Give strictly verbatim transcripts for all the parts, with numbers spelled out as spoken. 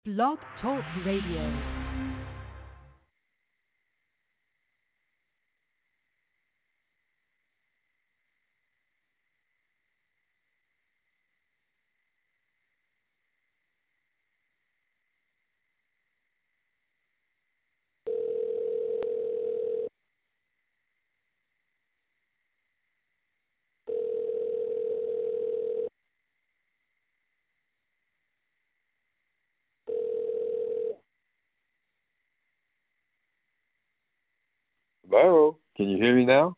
Blog Talk Radio. Hello, can you hear me now?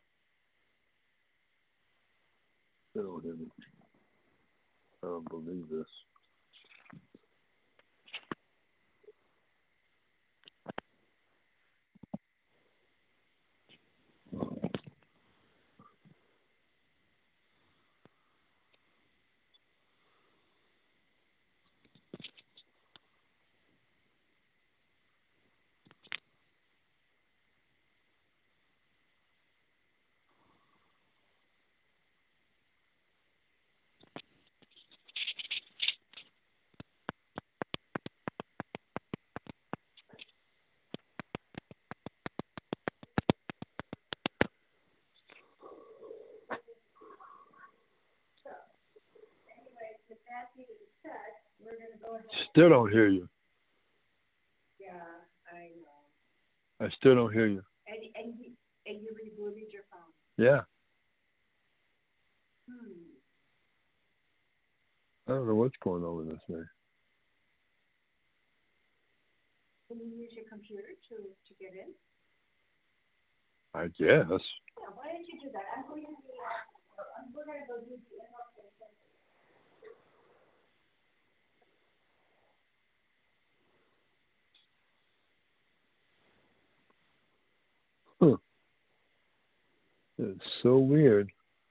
Still don't hear me. I don't believe this. Still don't hear you. Yeah, I know. I still don't hear you. And and you, and you rebooted your phone. Yeah. Hmm. I don't know what's going on with this thing. Can you use your computer to, to get in? I guess. Yeah, why don't you do that? I'm going to be, uh, I'm we're going to go do the invocation. Huh. It's so weird.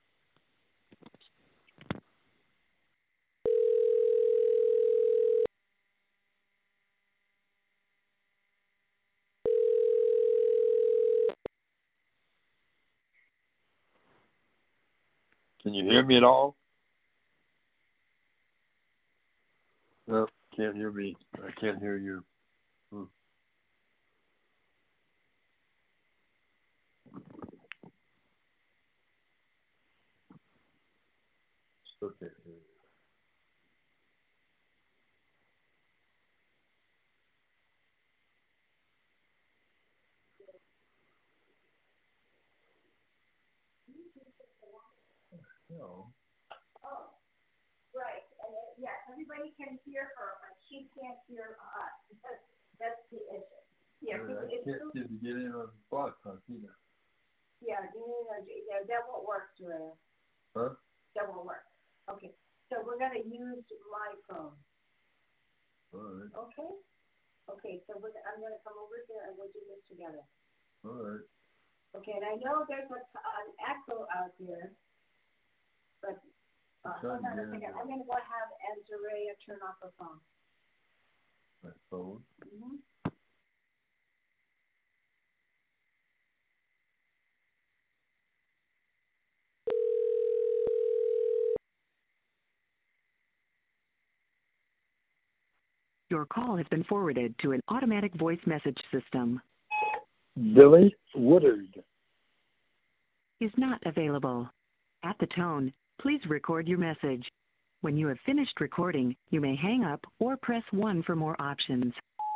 Can you hear me at all? No, can't hear me. I can't hear you. Hmm. Still can't hear you. No. Oh, right. And it, yes, everybody can hear her, but she can't hear us. That's, that's the issue. Yeah, I it's, can't seem to get in on the box, huh, either. Yeah, you know, yeah, that won't work, Joanna. Huh? That won't work. Okay, so we're going to use my phone. All right. Okay? Okay, so we're, I'm going to come over here and we'll do this together. All right. Okay, and I know there's a, an echo out there, but uh, hold on a second. I'm going to go have Azarea turn off her phone. My phone? Mm-hmm. Your call has been forwarded to an automatic voice message system. Billy Woodard. Is not available. At the tone, please record your message. When you have finished recording, you may hang up or press one for more options.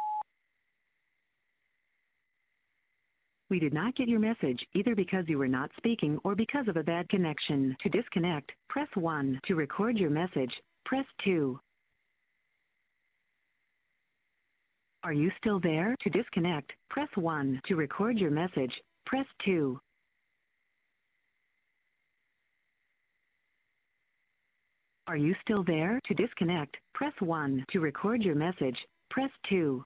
We did not get your message either because you were not speaking or because of a bad connection. To disconnect, press one. To record your message, press two. Are you still there? To disconnect, press one. To record your message, press two. Are you still there? To disconnect, press one. To record your message, press two.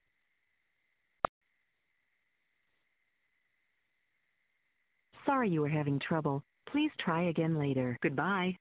Sorry you are having trouble. Please try again later. Goodbye.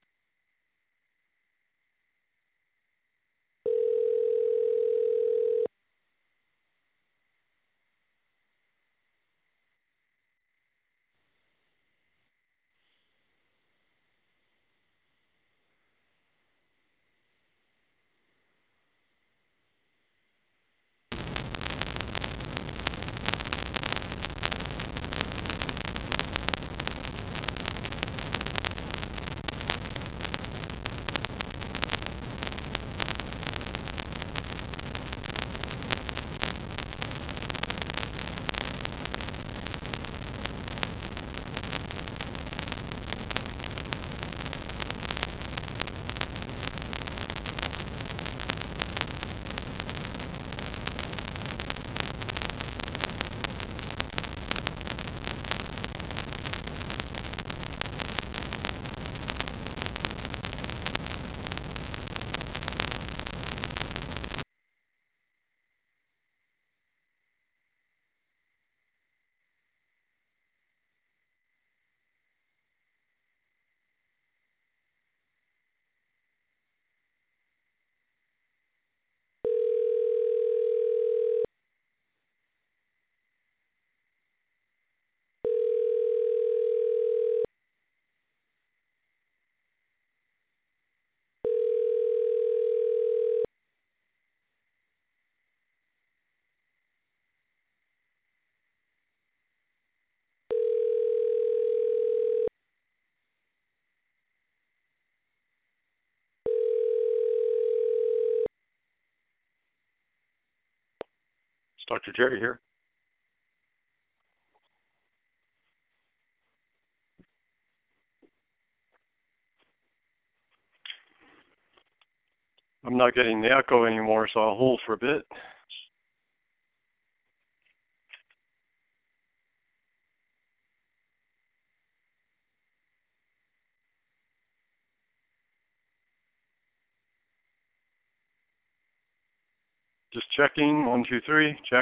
Doctor Jerry here. I'm not getting the echo anymore, so I'll hold for a bit. Just checking. One, two, three. Check.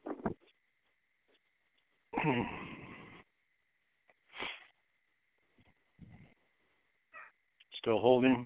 Still holding.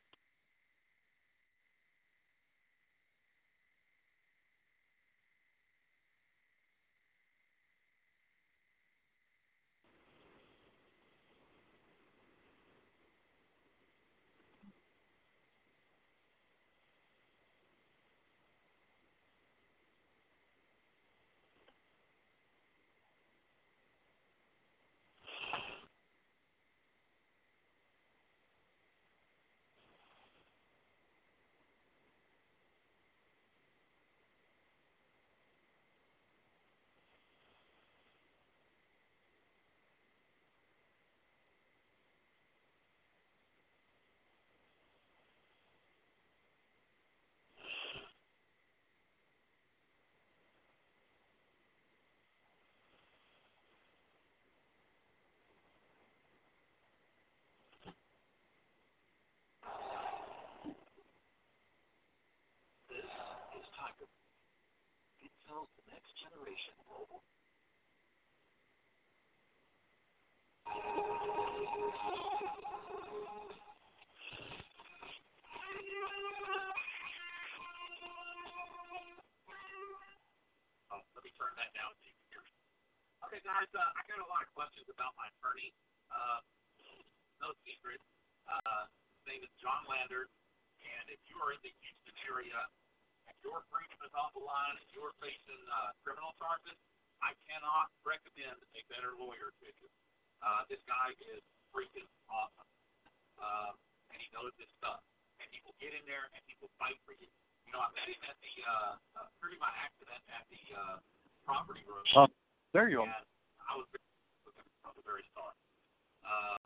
Turn that down so you can hear me. Okay, guys, uh, I got a lot of questions about my attorney. Uh, no secret. Uh, his name is John Landers, and if you are in the Houston area and your freedom is on the line and you're facing uh, criminal charges, I cannot recommend a better lawyer to you. Uh, this guy is freaking awesome, uh, and he knows his stuff. And he will get in there and he will fight for you. You know, I met him at the uh, uh, pretty by accident at the uh, property room. Oh, there you and are. I was with him from the very start. Uh,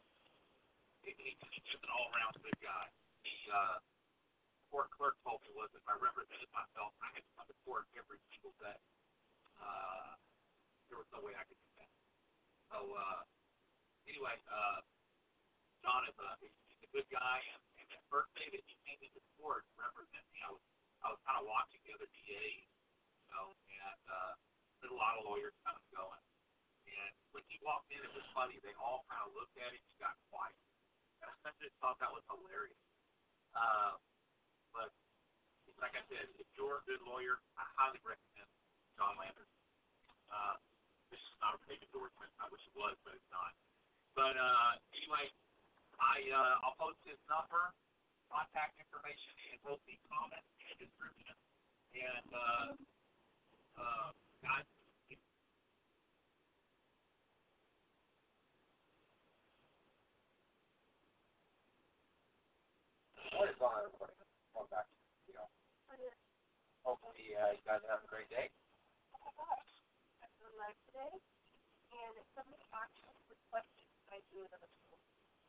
he, he, he's just an all-around good guy. The uh, court clerk told me was if I represented myself, I had to come to court every single day. Uh, there was no way I could do that. So uh, anyway, uh, John is a, he's a good guy, and, and that first day that he came into court to represent me, I was I was kind of watching the other D As. You know, and uh, there's a lot of lawyers kind of going. And when he walked in, it was funny. They all kind of looked at him and got quiet. And I just thought that was hilarious. Uh, but like I said, if you're a good lawyer, I highly recommend John Landers. Uh, this is not a paid endorsement. I wish it was, but it's not. But uh, anyway, I uh, I'll post his number, contact information in both the comments and description. And uh, uh, guys. What is on everybody? Welcome back to the video. Hopefully, uh, you guys have a great day. Oh my gosh, I'm doing live today, and somebody actually requested I do another school.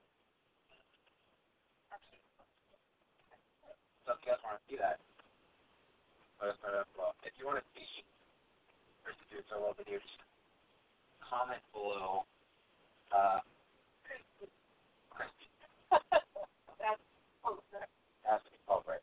Actually, so if you guys want to see that, let us know down below. If you want to see or to do solo videos, comment below. Uh, That's oh, that's oh, right.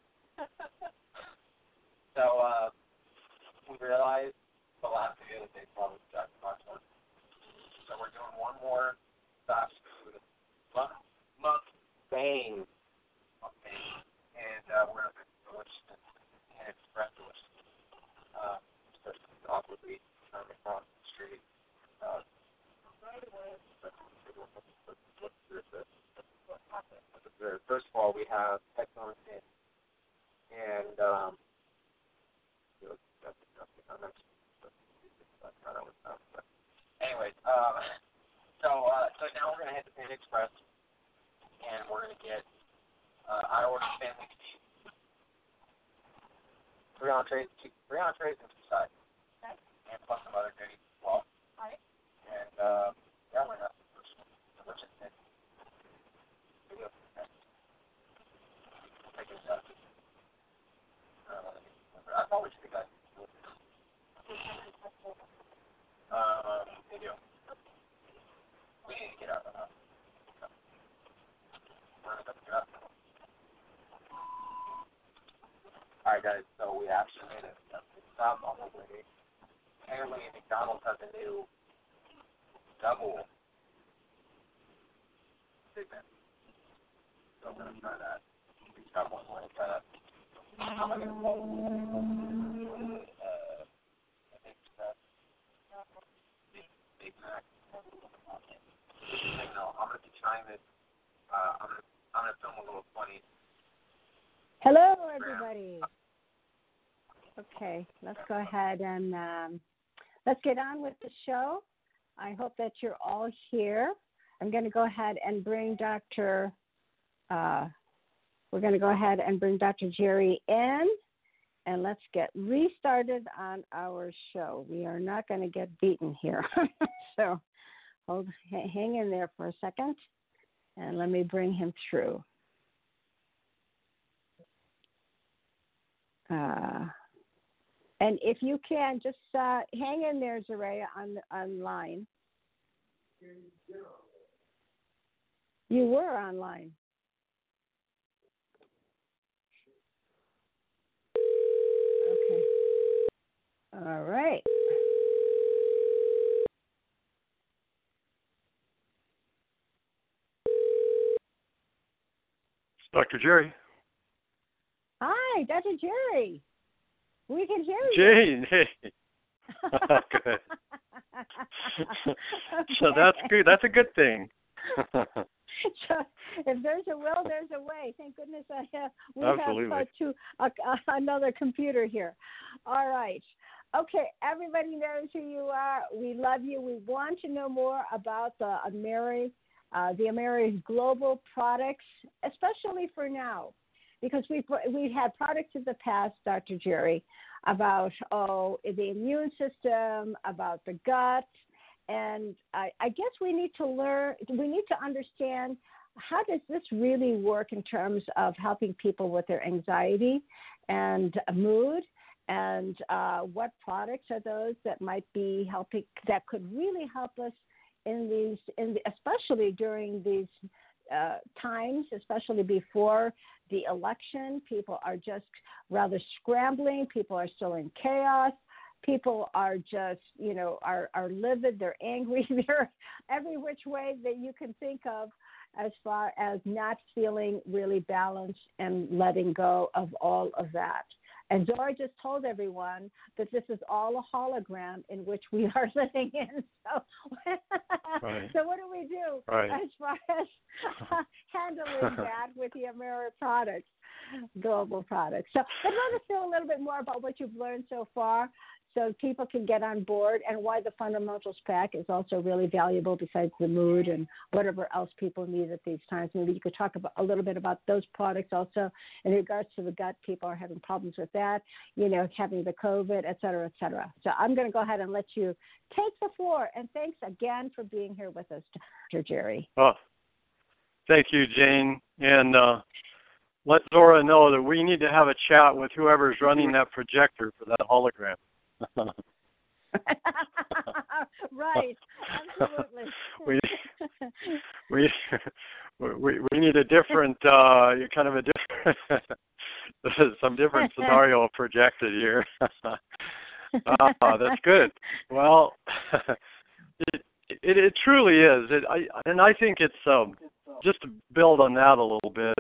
So uh, we realized the last video that they probably got much on. So we're doing one more fast food mukbang. Mukbang. And uh, we're going to delicious and express delicious. Uh, just awkwardly trying to cross the street. Uh, First of all, we have headphones in, and um, anyways, um, so uh, so now we're gonna head to Panda Express, and we're gonna get uh, I ordered family feast, three entrees, two, three entrees and two sides. plus some other days as well. Right. And uh, yeah, we're not much in it. I guess that's uh, I've always think I uh, they do. We need to get out of the house. Alright guys, so we actually made a, a stop on the way. Apparently McDonald's has a new double Big Mac. So I'm gonna try that. We got one way, try that. I'm gonna uh I think that's Big Mac. No, I'm gonna be trying this uh I'm gonna I'm gonna film a little funny. Hello, everybody. Okay, let's go ahead and um, let's get on with the show. I hope that you're all here. I'm going to go ahead and bring Doctor Uh, we're going to go ahead and bring Doctor Jerry in, and let's get restarted on our show. We are not going to get beaten here. So hold, hang in there for a second, and let me bring him through. Uh, and if you can, just uh, hang in there, Zaraya, on online. You were online. Okay. All right. Doctor Jerry. Hi, Doctor Jerry. We can hear you. Jane, hey. Good. So that's good. That's a good thing. So if there's a will, there's a way. Thank goodness I have. We Absolutely. have uh, two, uh, uh, another computer here. All right. Okay, everybody knows who you are. We love you. We want to know more about the Ameri, uh, the Ameri's global products, especially for now. Because we've, we've had products in the past, Doctor Jerry, about, oh, the immune system, about the gut. And I, I guess we need to learn, we need to understand how does this really work in terms of helping people with their anxiety and mood, and uh, what products are those that might be helping, that could really help us in these, in the, especially during these Uh, times, especially before the election. People are just rather scrambling. People are still in chaos. People are just, you know, are, are livid. They're angry. They're every which way that you can think of as far as not feeling really balanced and letting go of all of that. And Zora just told everyone that this is all a hologram in which we are living in. So, right. So what do we do right. as far as handling that with the Ameri products, global products? So but let us know a little bit more about what you've learned so far, so people can get on board, and why the Fundamentals Pack is also really valuable besides the mood and whatever else people need at these times. Maybe you could talk about a little bit about those products also in regards to the gut. People are having problems with that, you know, having the COVID, et cetera, et cetera. So I'm going to go ahead and let you take the floor, and thanks again for being here with us, Doctor Jerry. Oh, thank you, Jane. And uh, let Zora know that we need to have a chat with whoever's running that projector for that hologram. Right, absolutely. we, we we we need a different uh, kind of a different some different scenario projected here. Ah, that's good. Well, it, it it truly is. It, I and I think it's um, just to build on that a little bit.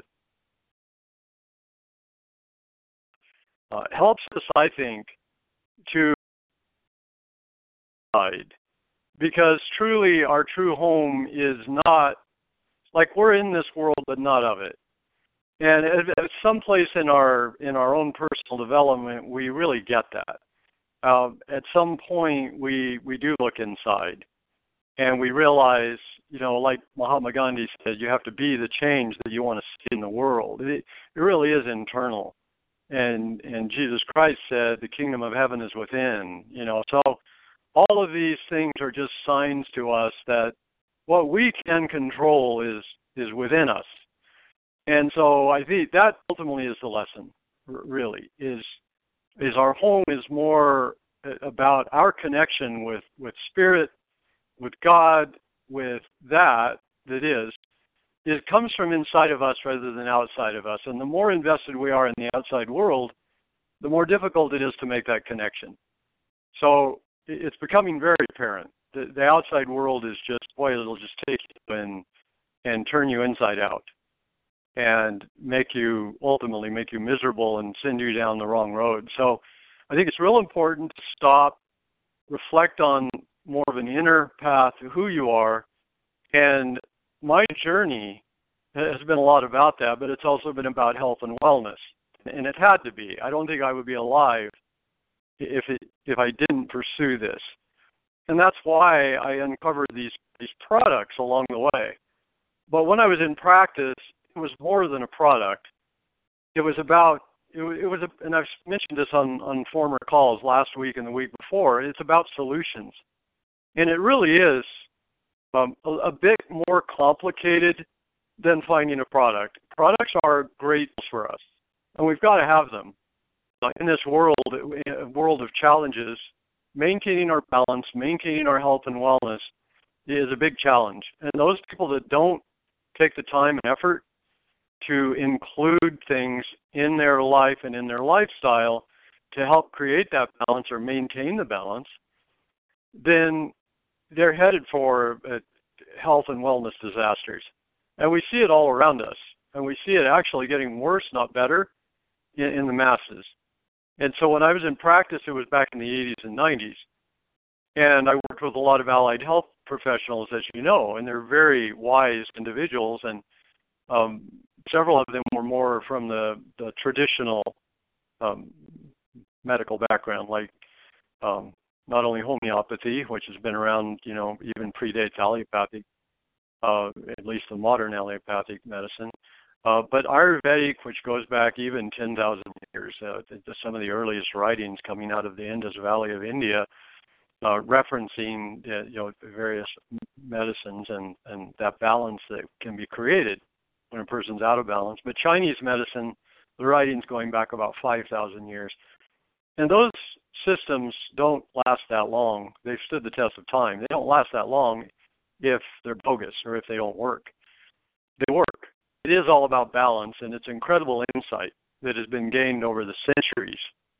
Uh, helps us, I think, to side, because truly our true home is not, like, we're in this world but not of it. And at, at some place in our in our own personal development, we really get that. Uh, at some point, we we do look inside, and we realize, you know, like Mahatma Gandhi said, you have to be the change that you want to see in the world. It, it really is internal. And and Jesus Christ said the kingdom of heaven is within, you know. So all of these things are just signs to us that what we can control is is within us. And so I think that ultimately is the lesson, really, is is our home is more about our connection with, with spirit, with God, with that that is. It comes from inside of us rather than outside of us. And the more invested we are in the outside world, the more difficult it is to make that connection. So it's becoming very apparent. The, the outside world is just, boy, it'll just take you and, and turn you inside out and make you, ultimately make you miserable and send you down the wrong road. So I think it's real important to stop, reflect on more of an inner path to who you are. And my journey has been a lot about that, but it's also been about health and wellness. And it had to be. I don't think I would be alive if it, if I didn't pursue this. And that's why I uncovered these, these products along the way. But when I was in practice, it was more than a product. It was about, it, it was, a, and I've mentioned this on, on former calls last week and the week before, it's about solutions. And it really is um, a, a bit more complicated than finding a product. Products are great for us, and we've got to have them. In this world, a world of challenges, maintaining our balance, maintaining our health and wellness is a big challenge. And those people that don't take the time and effort to include things in their life and in their lifestyle to help create that balance or maintain the balance, then they're headed for uh, health and wellness disasters. And we see it all around us. And we see it actually getting worse, not better, in, in the masses. And so when I was in practice, it was back in the eighties and nineties. And I worked with a lot of allied health professionals, as you know, and they're very wise individuals. And um, several of them were more from the, the traditional um, medical background, like um, not only homeopathy, which has been around, you know, even predates allopathy, uh, at least the modern allopathic medicine, uh, but Ayurvedic, which goes back even ten thousand years. Uh, to, to some of the earliest writings coming out of the Indus Valley of India, uh, referencing uh, you know various medicines and, and that balance that can be created when a person's out of balance. But Chinese medicine, the writings going back about five thousand years. And those systems don't last that long. They've stood the test of time. They don't last that long if they're bogus or if they don't work. They work. It is all about balance, and it's incredible insight that has been gained over the centuries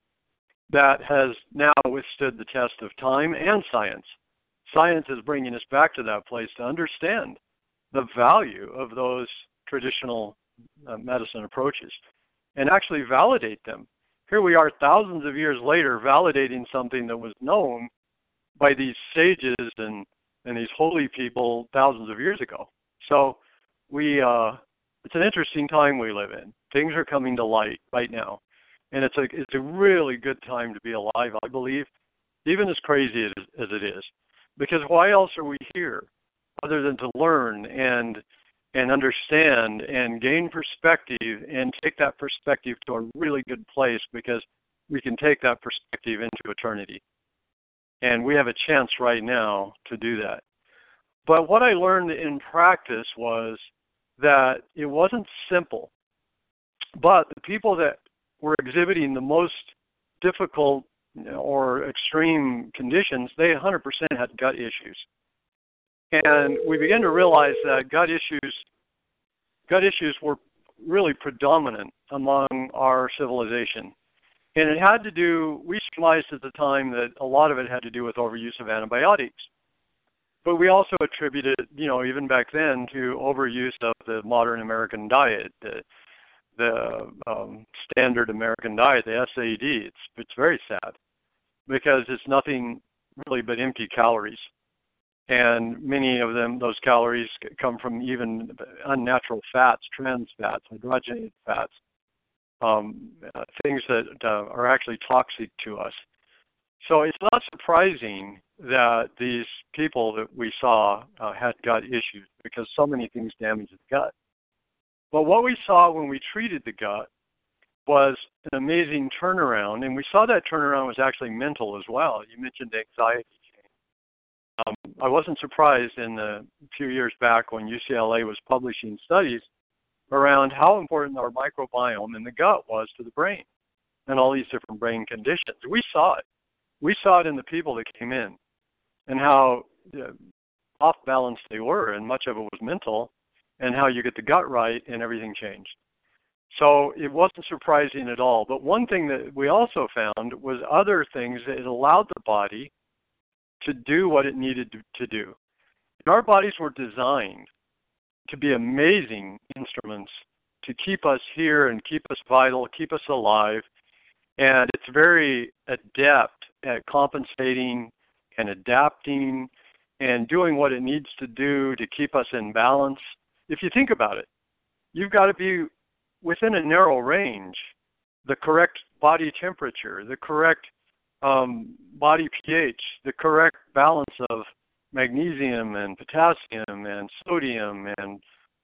that has now withstood the test of time and science. Science is bringing us back to that place to understand the value of those traditional uh, medicine approaches and actually validate them. Here we are thousands of years later validating something that was known by these sages and, and these holy people thousands of years ago. So we, uh, it's an interesting time we live in. Things are coming to light right now. And it's a, it's a really good time to be alive, I believe, even as crazy as, as it is. Because why else are we here other than to learn and and understand and gain perspective and take that perspective to a really good place, because we can take that perspective into eternity. And we have a chance right now to do that. But what I learned in practice was that it wasn't simple. But the people that were exhibiting the most difficult or extreme conditions, they one hundred percent had gut issues. And we began to realize that gut issues, gut issues were really predominant among our civilization. And it had to do, we surmised at the time that a lot of it had to do with overuse of antibiotics. But we also attributed, you know, even back then, to overuse of the modern American diet, the, the um, standard American diet, the S A D. It's, it's very sad because it's nothing really but empty calories. And many of them, those calories come from even unnatural fats, trans fats, hydrogenated fats, um, uh, things that uh, are actually toxic to us. So it's not surprising that these people that we saw uh, had gut issues, because so many things damage the gut. But what we saw when we treated the gut was an amazing turnaround, and we saw that turnaround was actually mental as well. You mentioned anxiety change. Um, I wasn't surprised in the few years back when U C L A was publishing studies around how important our microbiome in the gut was to the brain and all these different brain conditions. We saw it. We saw it in the people that came in and how uh, off balance they were, and much of it was mental, and how you get the gut right and everything changed. So it wasn't surprising at all. But one thing that we also found was other things that it allowed the body to do what it needed to, to do. And our bodies were designed to be amazing instruments to keep us here and keep us vital, keep us alive. And it's very adept at compensating and adapting and doing what it needs to do to keep us in balance. If you think about it, you've got to be within a narrow range, the correct body temperature, the correct um, body pH, the correct balance of magnesium and potassium and sodium and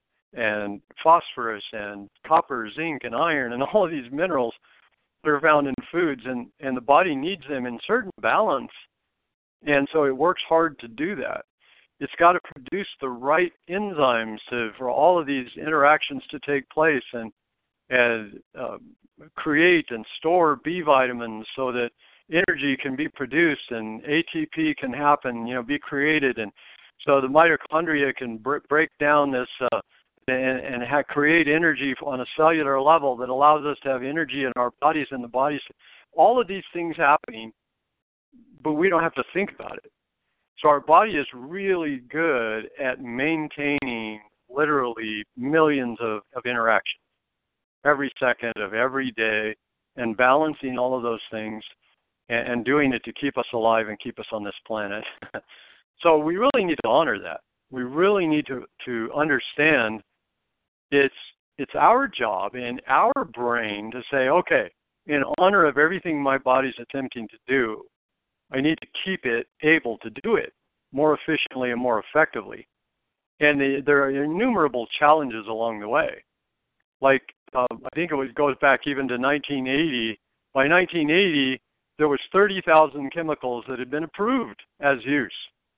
and phosphorus and copper, zinc, and iron, and all of these minerals that are found in foods, and, and the body needs them in certain balance, and so it works hard to do that. It's got to produce the right enzymes to, for all of these interactions to take place, and and uh, create and store B vitamins so that energy can be produced and A T P can happen, you know, be created, and so the mitochondria can br- break down this uh, and, and ha- create energy on a cellular level that allows us to have energy in our bodies and the bodies. All of these things happening, but we don't have to think about it. So our body is really good at maintaining literally millions of, of interactions every second of every day and balancing all of those things and, and doing it to keep us alive and keep us on this planet. So we really need to honor that. We really need to, to understand it's it's our job in our brain to say, okay, in honor of everything my body's attempting to do, I need to keep it able to do it more efficiently and more effectively. And the, there are innumerable challenges along the way. Like, uh, I think it was, goes back even to nineteen eighty. By nineteen eighty, there was thirty thousand chemicals that had been approved as use.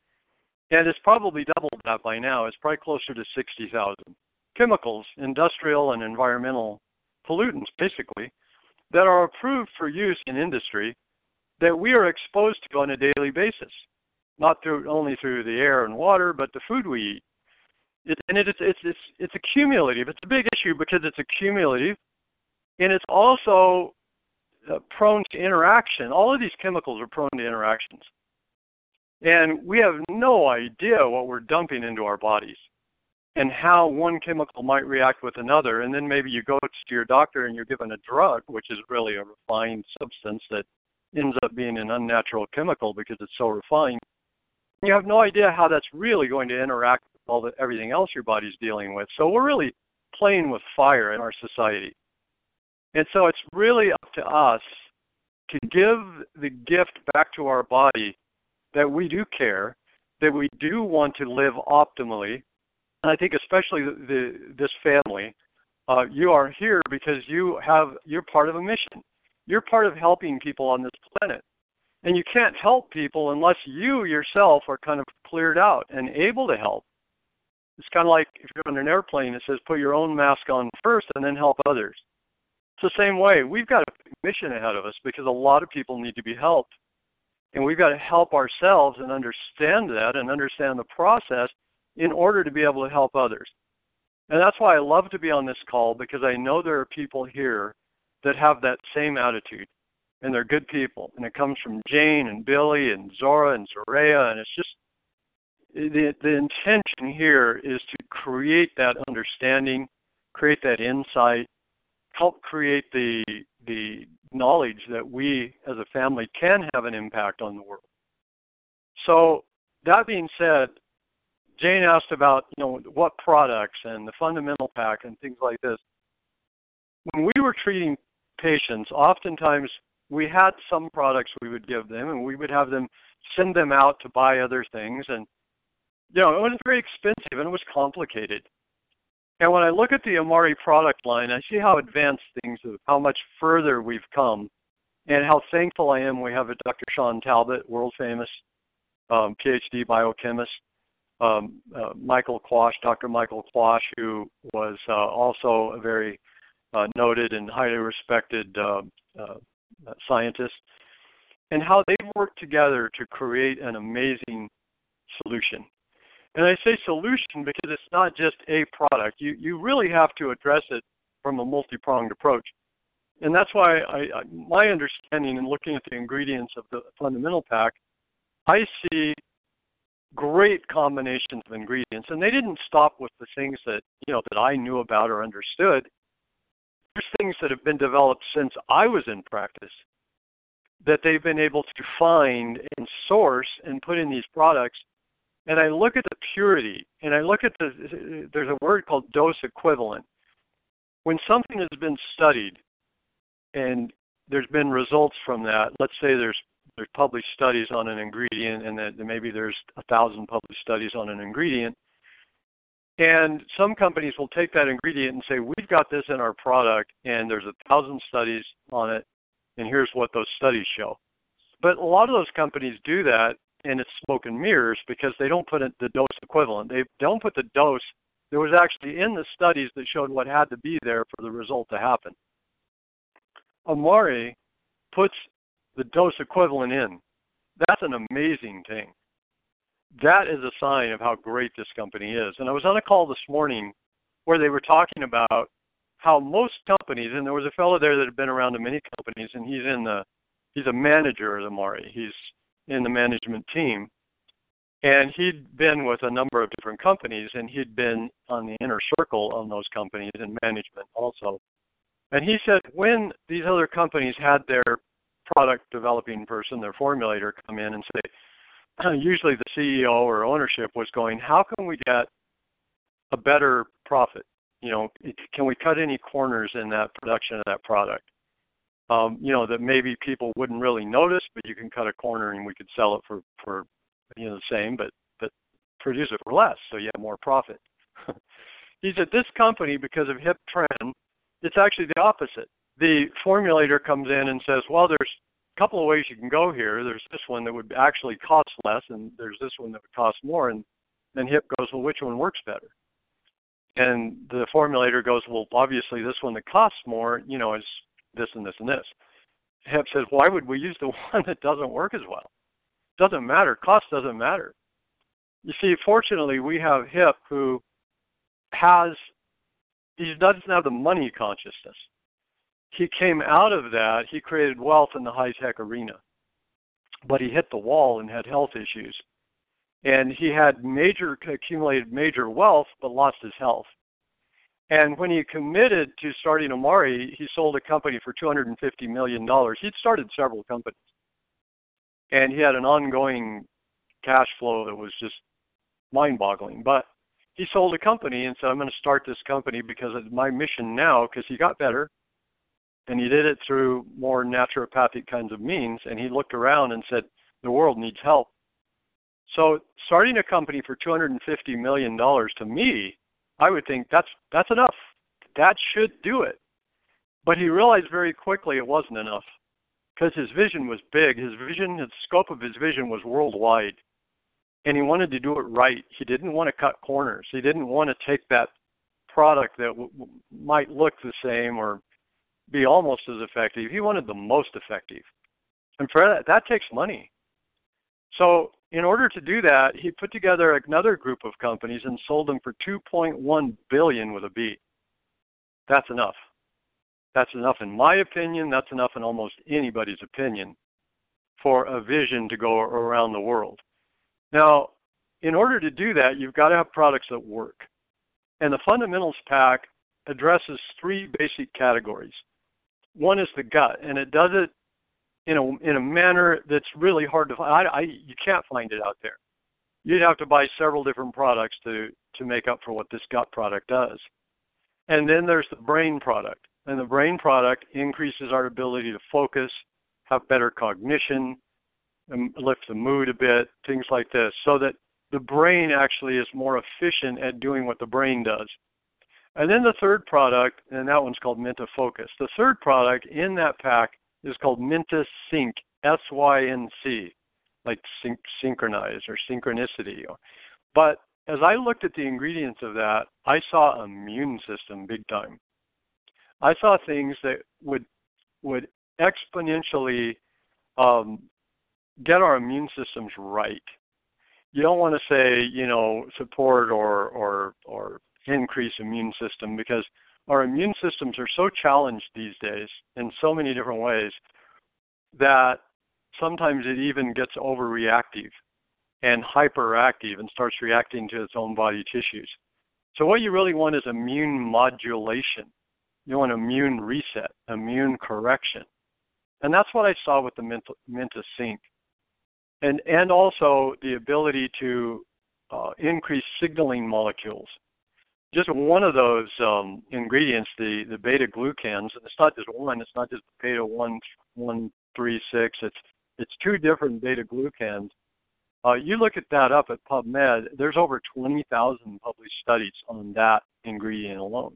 And it's probably doubled that by now. It's probably closer to sixty thousand chemicals, industrial and environmental pollutants, basically, that are approved for use in industry that we are exposed to on a daily basis, not through only through the air and water, but the food we eat. It, and it, it's it's it's it's accumulative. It's a big issue because it's accumulative, and it's also uh, prone to interaction. All of these chemicals are prone to interactions, and we have no idea what we're dumping into our bodies and how one chemical might react with another. And then maybe you go to your doctor and you're given a drug, which is really a refined substance that ends up being an unnatural chemical because it's so refined. You have no idea how that's really going to interact with all the, everything else your body's dealing with. So we're really playing with fire in our society. And so it's really up to us to give the gift back to our body that we do care, that we do want to live optimally. And I think especially the, the, this family, uh, you are here because you have, you're part of a mission. You're part of helping people on this planet. And you can't help people unless you yourself are kind of cleared out and able to help. It's kind of like if you're on an airplane, it says put your own mask on first and then help others. It's the same way. We've got a mission ahead of us because a lot of people need to be helped. And we've got to help ourselves and understand that and understand the process in order to be able to help others. And that's why I love to be on this call, because I know there are people here that have that same attitude. And they're good people. And it comes from Jane and Billy and Zora and Zorea. And it's just, the, the intention here is to create that understanding, create that insight, help create the the knowledge that we as a family can have an impact on the world. So that being said, Jane asked about, you know, what products and the fundamental pack and things like this. When we were treating patients, oftentimes we had some products we would give them, and we would have them send them out to buy other things. And, you know, it was very expensive and it was complicated. And when I look at the Amari product line, I see how advanced things are, how much further we've come, and how thankful I am we have a Doctor Sean Talbot, world famous um, PhD biochemist, um, uh, Michael Quash, Doctor Michael Quash, who was uh, also a very uh, noted and highly respected uh, uh, scientist, and how they worked together to create an amazing solution. And I say solution because it's not just a product. You you really have to address it from a multi-pronged approach. And that's why I, I, my understanding in looking at the ingredients of the fundamental pack, I see great combinations of ingredients. And they didn't stop with the things that, you know, that I knew about or understood. There's things that have been developed since I was in practice that they've been able to find and source and put in these products. And I look at the purity, and I look at the, there's a word called dose equivalent. When something has been studied and there's been results from that, let's say there's there's published studies on an ingredient, and that maybe there's a thousand published studies on an ingredient, and some companies will take that ingredient and say, we've got this in our product, and there's a thousand studies on it, and here's what those studies show. But a lot of those companies do that, and it's smoke and mirrors because they don't put in the dose equivalent. They don't put the dose that was actually in the studies that showed what had to be there for the result to happen. Amare puts the dose equivalent in. That's an amazing thing. That is a sign of how great this company is. And I was on a call this morning where they were talking about how most companies, and there was a fellow there that had been around to many companies, and he's in the, he's a manager at Amare. He's in the management team. And he'd been with a number of different companies, and he'd been on the inner circle of those companies in management also. And he said when these other companies had their product developing person, their formulator, come in and say, usually the C E O or ownership was going, how can we get a better profit? You know, can we cut any corners in that production of that product? Um, you know, that maybe people wouldn't really notice, but you can cut a corner and we could sell it for, for you know, the same, but, but produce it for less, so you have more profit. He said this company, because of hip trend, it's actually the opposite. The formulator comes in and says, well, there's a couple of ways you can go here. There's this one that would actually cost less, and there's this one that would cost more. And then hip goes, well, which one works better? And the formulator goes, well, obviously this one that costs more, you know, is this and this and this. Hip says, why would we use the one that doesn't work as well? Doesn't matter. Cost doesn't matter. You see, fortunately, we have Hip who has, he doesn't have the money consciousness. He came out of that. He created wealth in the high-tech arena. But he hit the wall and had health issues. And he had major, accumulated major wealth, but lost his health. And when he committed to starting Amare, he sold a company for two hundred fifty million dollars. He'd started several companies. And he had an ongoing cash flow that was just mind-boggling. But he sold a company and said, I'm going to start this company because of my mission now, because he got better. And he did it through more naturopathic kinds of means. And he looked around and said, the world needs help. So starting a company for two hundred fifty million dollars, to me, I would think that's that's enough. That should do it. But he realized very quickly it wasn't enough. Because his vision was big. His vision, the scope of his vision was worldwide. And he wanted to do it right. He didn't want to cut corners. He didn't want to take that product that w- w- might look the same or be almost as effective. He wanted the most effective. And for that, that takes money. So in order to do that, he put together another group of companies and sold them for two point one billion dollars with a B. That's enough. That's enough in my opinion. That's enough in almost anybody's opinion for a vision to go around the world. Now, in order to do that, you've got to have products that work. And the Fundamentals Pack addresses three basic categories. One is the gut, and it does it in a in a manner that's really hard to find. I, I, you can't find it out there. You'd have to buy several different products to, to make up for what this gut product does. And then there's the brain product. And the brain product increases our ability to focus, have better cognition, and lift the mood a bit, things like this, so that the brain actually is more efficient at doing what the brain does. And then the third product, and that one's called Minta Focus. The third product in that pack is called Minta Sync, S Y N C. like syn- synchronize or synchronicity. But as I looked at the ingredients of that, I saw immune system big time. I saw things that would would exponentially um, get our immune systems right. You don't want to say, you know, support or or or increase immune system, because our immune systems are so challenged these days in so many different ways that sometimes it even gets overreactive and hyperactive and starts reacting to its own body tissues. So what you really want is immune modulation. You want immune reset, immune correction. And that's what I saw with the Menta Sync. And, and also the ability to uh, increase signaling molecules. Just one of those um, ingredients, the, the beta-glucans, and it's not just one, it's not just beta one, one, three, six, it's, it's two different beta-glucans. Uh, you look at that up at PubMed, there's over twenty thousand published studies on that ingredient alone.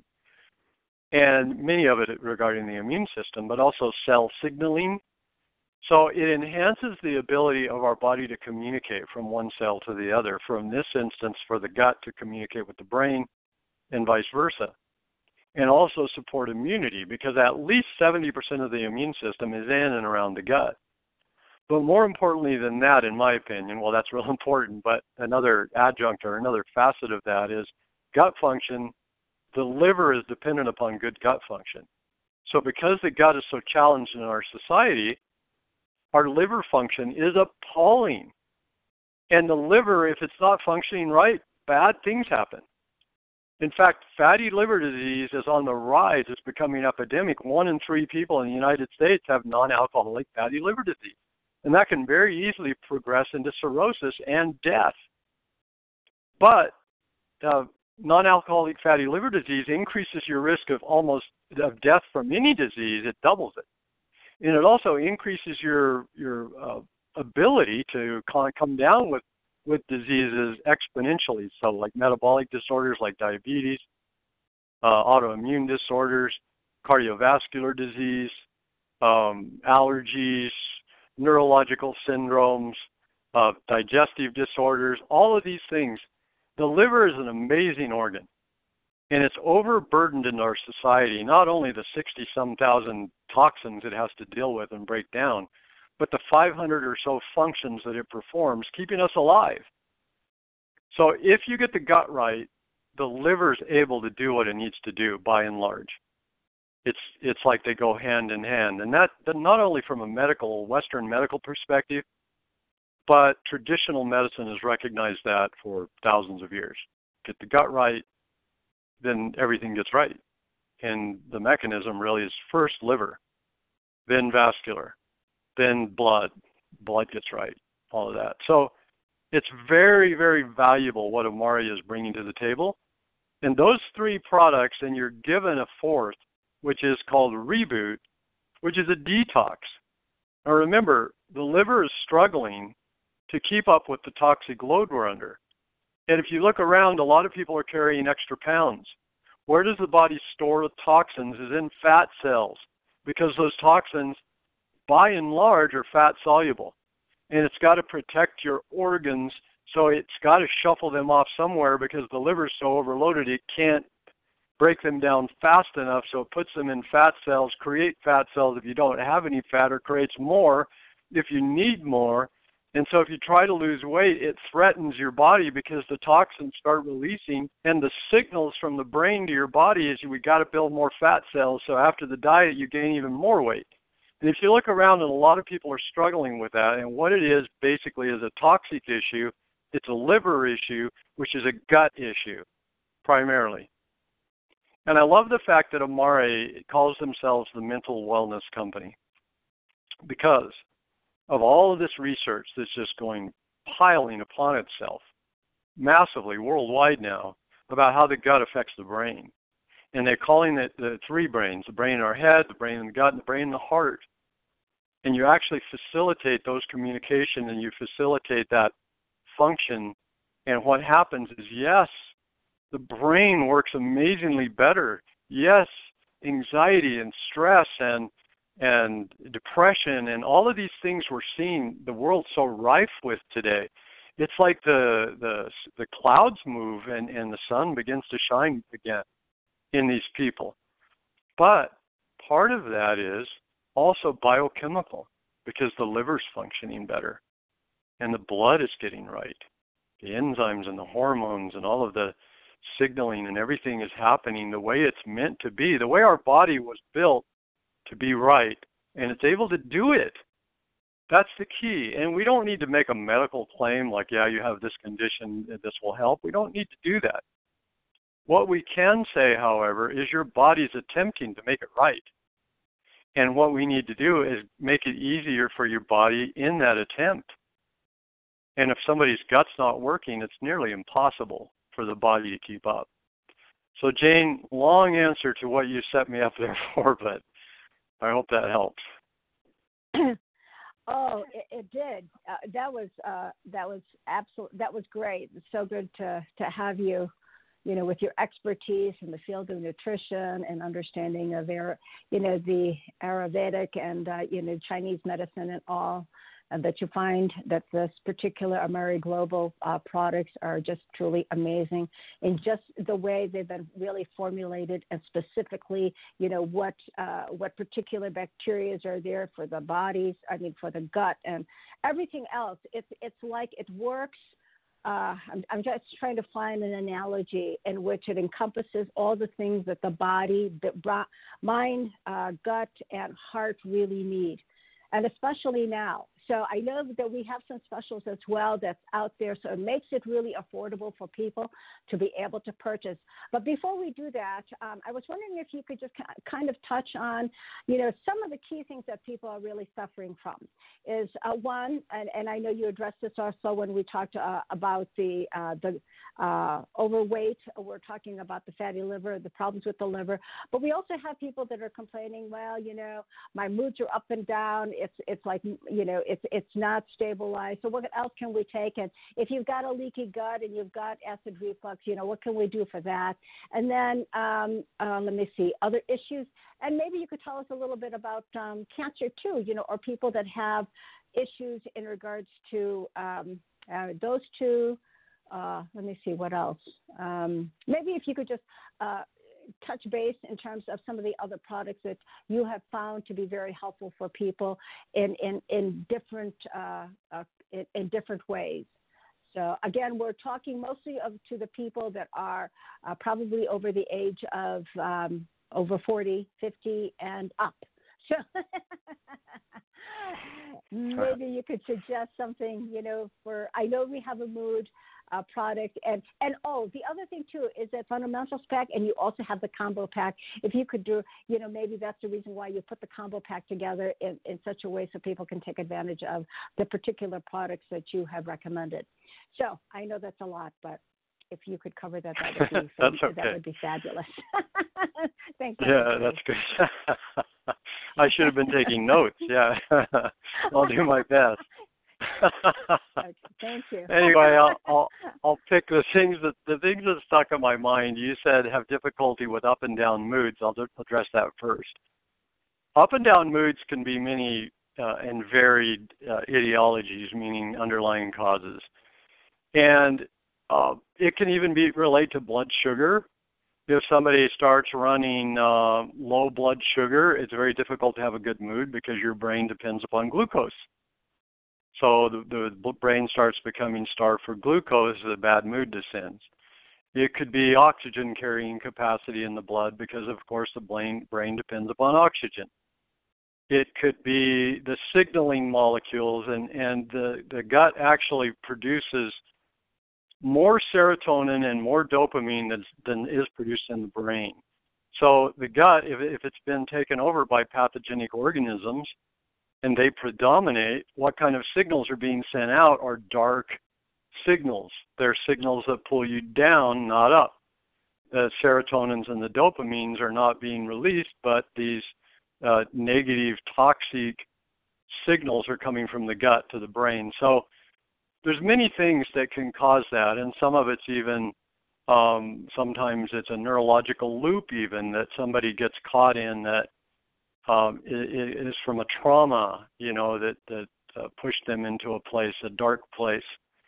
And many of it regarding the immune system, but also cell signaling. So it enhances the ability of our body to communicate from one cell to the other, from this instance for the gut to communicate with the brain and vice versa. And also support immunity, because at least seventy percent of the immune system is in and around the gut. But more importantly than that, in my opinion, well, that's real important, but another adjunct or another facet of that is gut function. The liver is dependent upon good gut function. So because the gut is so challenged in our society, our liver function is appalling. And the liver, if it's not functioning right, bad things happen. In fact, fatty liver disease is on the rise. It's becoming epidemic. One in three people in the United States have non-alcoholic fatty liver disease. And that can very easily progress into cirrhosis and death. But uh, non-alcoholic fatty liver disease increases your risk of almost of death from any disease. It doubles it. And it also increases your your uh, ability to come down with, with diseases exponentially. So like metabolic disorders like diabetes, uh, autoimmune disorders, cardiovascular disease, um, allergies, neurological syndromes, uh, digestive disorders, all of these things. The liver is an amazing organ, and it's overburdened in our society, not only the sixty-some thousand toxins it has to deal with and break down, but the five hundred or so functions that it performs, keeping us alive. So if you get the gut right, the liver is able to do what it needs to do, by and large. It's it's like they go hand in hand. And that, that not only from a medical, Western medical perspective, but traditional medicine has recognized that for thousands of years. Get the gut right, then everything gets right. And the mechanism really is first liver, then vascular, then blood. Blood gets right, all of that. So it's very, very valuable what Omari is bringing to the table. And those three products, and you're given a fourth, which is called Reboot, which is a detox. Now remember, the liver is struggling to keep up with the toxic load we're under. And if you look around, a lot of people are carrying extra pounds. Where does the body store the toxins? Is in fat cells, because those toxins, by and large, are fat soluble. And it's got to protect your organs, so it's got to shuffle them off somewhere, because the liver's so overloaded it can't break them down fast enough, so it puts them in fat cells, create fat cells if you don't have any fat, or creates more if you need more. And so if you try to lose weight, it threatens your body, because the toxins start releasing, and the signals from the brain to your body is we got to build more fat cells, so after the diet you gain even more weight. And if you look around, and a lot of people are struggling with that, and what it is basically is a toxic issue. It's a liver issue, which is a gut issue, primarily. And I love the fact that Omari calls themselves the Mental Wellness Company, because of all of this research that's just going piling upon itself massively worldwide now about how the gut affects the brain. And they're calling it the three brains, the brain in our head, the brain in the gut, and the brain in the heart. And you actually facilitate those communication, and you facilitate that function. And what happens is, yes, the brain works amazingly better. Yes, anxiety and stress and and depression and all of these things we're seeing the world so rife with today. It's like the the the clouds move and, and the sun begins to shine again in these people. But part of that is also biochemical, because the liver's functioning better and the blood is getting right. The enzymes and the hormones and all of the signaling and everything is happening the way it's meant to be, the way our body was built to be right, and it's able to do it. That's the key. And we don't need to make a medical claim like, yeah, you have this condition, this will help. We don't need to do that. What we can say, however, is your body's attempting to make it right. And what we need to do is make it easier for your body in that attempt. And if somebody's gut's not working, it's nearly impossible for the body to keep up. So, Jane, long answer to what you set me up there for, but I hope that helps. Oh, it, it did. Uh, that was uh, that was absolute. That was great. It's so good to to have you, you know, with your expertise in the field of nutrition and understanding of, you know, the Ayurvedic and uh, you know, Chinese medicine and all. And that you find that this particular Ameri Global uh, products are just truly amazing in just the way they've been really formulated, and specifically, you know, what uh, what particular bacteria are there for the bodies, I mean, for the gut and everything else. It's it's like it works. Uh, I'm, I'm just trying to find an analogy in which it encompasses all the things that the body, the mind, uh, gut, and heart really need, and especially now. So I know that we have some specials as well that's out there, so it makes it really affordable for people to be able to purchase. But before we do that, um, I was wondering if you could just kind of touch on, you know, some of the key things that people are really suffering from. Is uh, one, and, and I know you addressed this also when we talked uh, about the uh, the uh, overweight. We're talking about the fatty liver, the problems with the liver. But we also have people that are complaining, well, you know, my moods are up and down. It's it's like, you know, it's it's not stabilized. So what else can we take? And if you've got a leaky gut and you've got acid reflux, you know, what can we do for that? And then um, uh, let me see, other issues. And maybe you could tell us a little bit about um, cancer too, you know, or people that have issues in regards to um, uh, those two. Uh, let me see, what else? Um, maybe if you could just uh, touch base in terms of some of the other products that you have found to be very helpful for people in in, in different uh, uh, in, in different ways. So again, we're talking mostly of to the people that are uh, probably over the age of um, over forty, fifty, and up. So maybe you could suggest something, you know, for, I know we have a mood uh, product. And, and, oh, the other thing, too, is that Fundamentals Pack, and you also have the Combo Pack. If you could do, you know, maybe that's the reason why you put the Combo Pack together in, in such a way so people can take advantage of the particular products that you have recommended. So I know that's a lot, but if you could cover that, that would be, that's okay. That would be fabulous. Thanks. Yeah, that's good. I should have been taking notes. Yeah, I'll do my best. Okay, thank you. Anyway, I'll, I'll I'll pick the things that the things that stuck in my mind. You said have difficulty with up and down moods. I'll address that first. Up and down moods can be many uh, and varied uh, etiologies, meaning underlying causes, and uh, it can even be related to blood sugar. If somebody starts running uh, low blood sugar, it's very difficult to have a good mood because your brain depends upon glucose. So the, the brain starts becoming starved for glucose, the bad mood descends. It could be oxygen carrying capacity in the blood because, of course, the brain, brain depends upon oxygen. It could be the signaling molecules, and, and the, the gut actually produces more serotonin and more dopamine than, than is produced in the brain. So the gut, if, if it's been taken over by pathogenic organisms and they predominate, what kind of signals are being sent out are dark signals. They're signals that pull you down, not up. The serotonins and the dopamines are not being released, but these uh, negative, toxic signals are coming from the gut to the brain. So there's many things that can cause that, and some of it's even, um, sometimes it's a neurological loop even that somebody gets caught in that um, is from a trauma, you know, that, that uh, pushed them into a place, a dark place.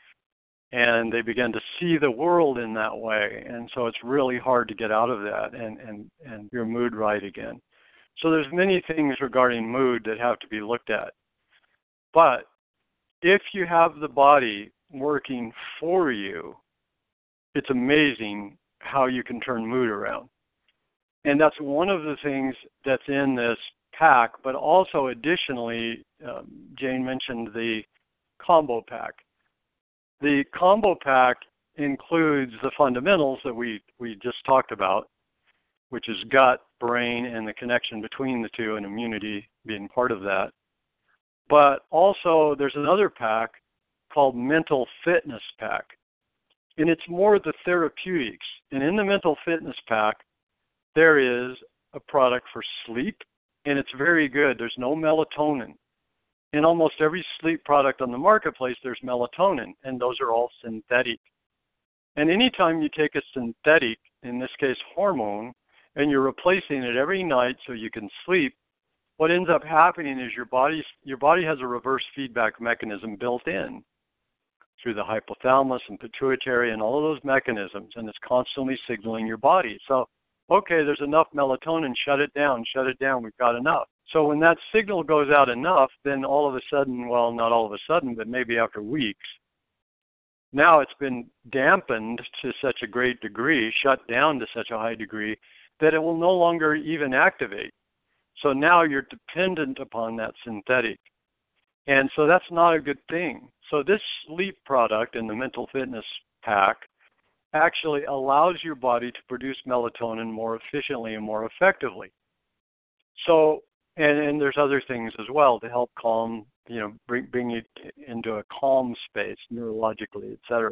And they begin to see the world in that way. And so it's really hard to get out of that and, and, and your mood right again. So there's many things regarding mood that have to be looked at. But if you have the body working for you, it's amazing how you can turn mood around. And that's one of the things that's in this pack, but also additionally, um, Jane mentioned the combo pack. The combo pack includes the fundamentals that we, we just talked about, which is gut, brain, and the connection between the two, and immunity being part of that. But also there's another pack called Mental Fitness Pack, and it's more the therapeutics. And in the Mental Fitness Pack, there is a product for sleep, and it's very good. There's no melatonin. In almost every sleep product on the marketplace, there's melatonin, and those are all synthetic. And anytime you take a synthetic, in this case hormone, and you're replacing it every night so you can sleep, what ends up happening is your body, your body has a reverse feedback mechanism built in through the hypothalamus and pituitary and all of those mechanisms, and it's constantly signaling your body. So, okay, there's enough melatonin, shut it down, shut it down, we've got enough. So when that signal goes out enough, then all of a sudden, well, not all of a sudden, but maybe after weeks, now it's been dampened to such a great degree, shut down to such a high degree, that it will no longer even activate. So now you're dependent upon that synthetic. And so that's not a good thing. So this sleep product in the Mental Fitness Pack actually allows your body to produce melatonin more efficiently and more effectively. So, and, and there's other things as well to help calm, you know, bring, bring you into a calm space neurologically, et cetera.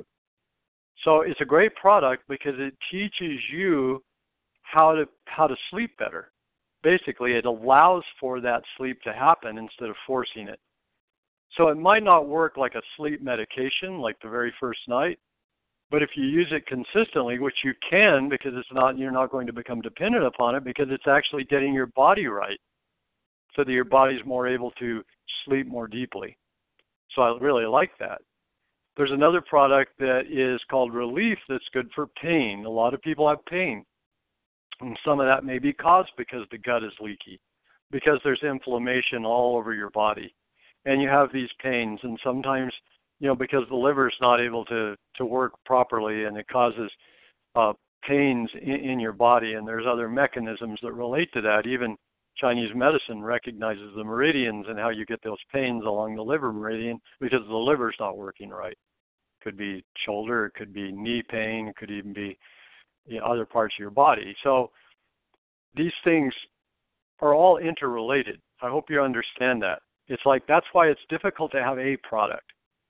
So it's a great product because it teaches you how to how to sleep better. Basically, it allows for that sleep to happen instead of forcing it. So it might not work like a sleep medication, like the very first night, but if you use it consistently, which you can, because it's not, you're not going to become dependent upon it, because it's actually getting your body right, so that your body's more able to sleep more deeply. So I really like that. There's another product that is called Relief that's good for pain. A lot of people have pain. And some of that may be caused because the gut is leaky, because there's inflammation all over your body. And you have these pains, and sometimes, you know, because the liver is not able to, to work properly, and it causes uh, pains in, in your body, and there's other mechanisms that relate to that. Even Chinese medicine recognizes the meridians and how you get those pains along the liver meridian because the liver's not working right. It could be shoulder, it could be knee pain, it could even be, you know, other parts of your body. So these things are all interrelated. I hope you understand that. It's like, that's why it's difficult to have a product,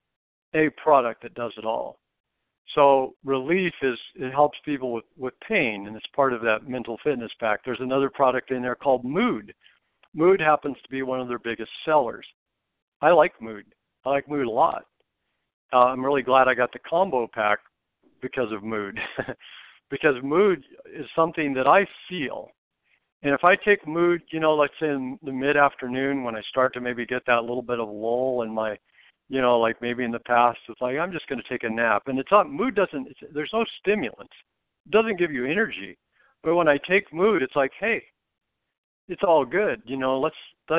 a product that does it all. So Relief is, it helps people with, with pain, and it's part of that Mental Fitness Pack. There's another product in there called Mood. Mood happens to be one of their biggest sellers. I like Mood. I like Mood a lot. Uh, I'm really glad I got the combo pack because of Mood. Because mood is something that I feel. And if I take mood, you know, let's say in the mid-afternoon when I start to maybe get that little bit of lull in my, you know, like maybe in the past, it's like, I'm just going to take a nap. And it's not, mood doesn't, it's, there's no stimulants. It doesn't give you energy. But when I take mood, it's like, hey, it's all good. You know, let's, let's,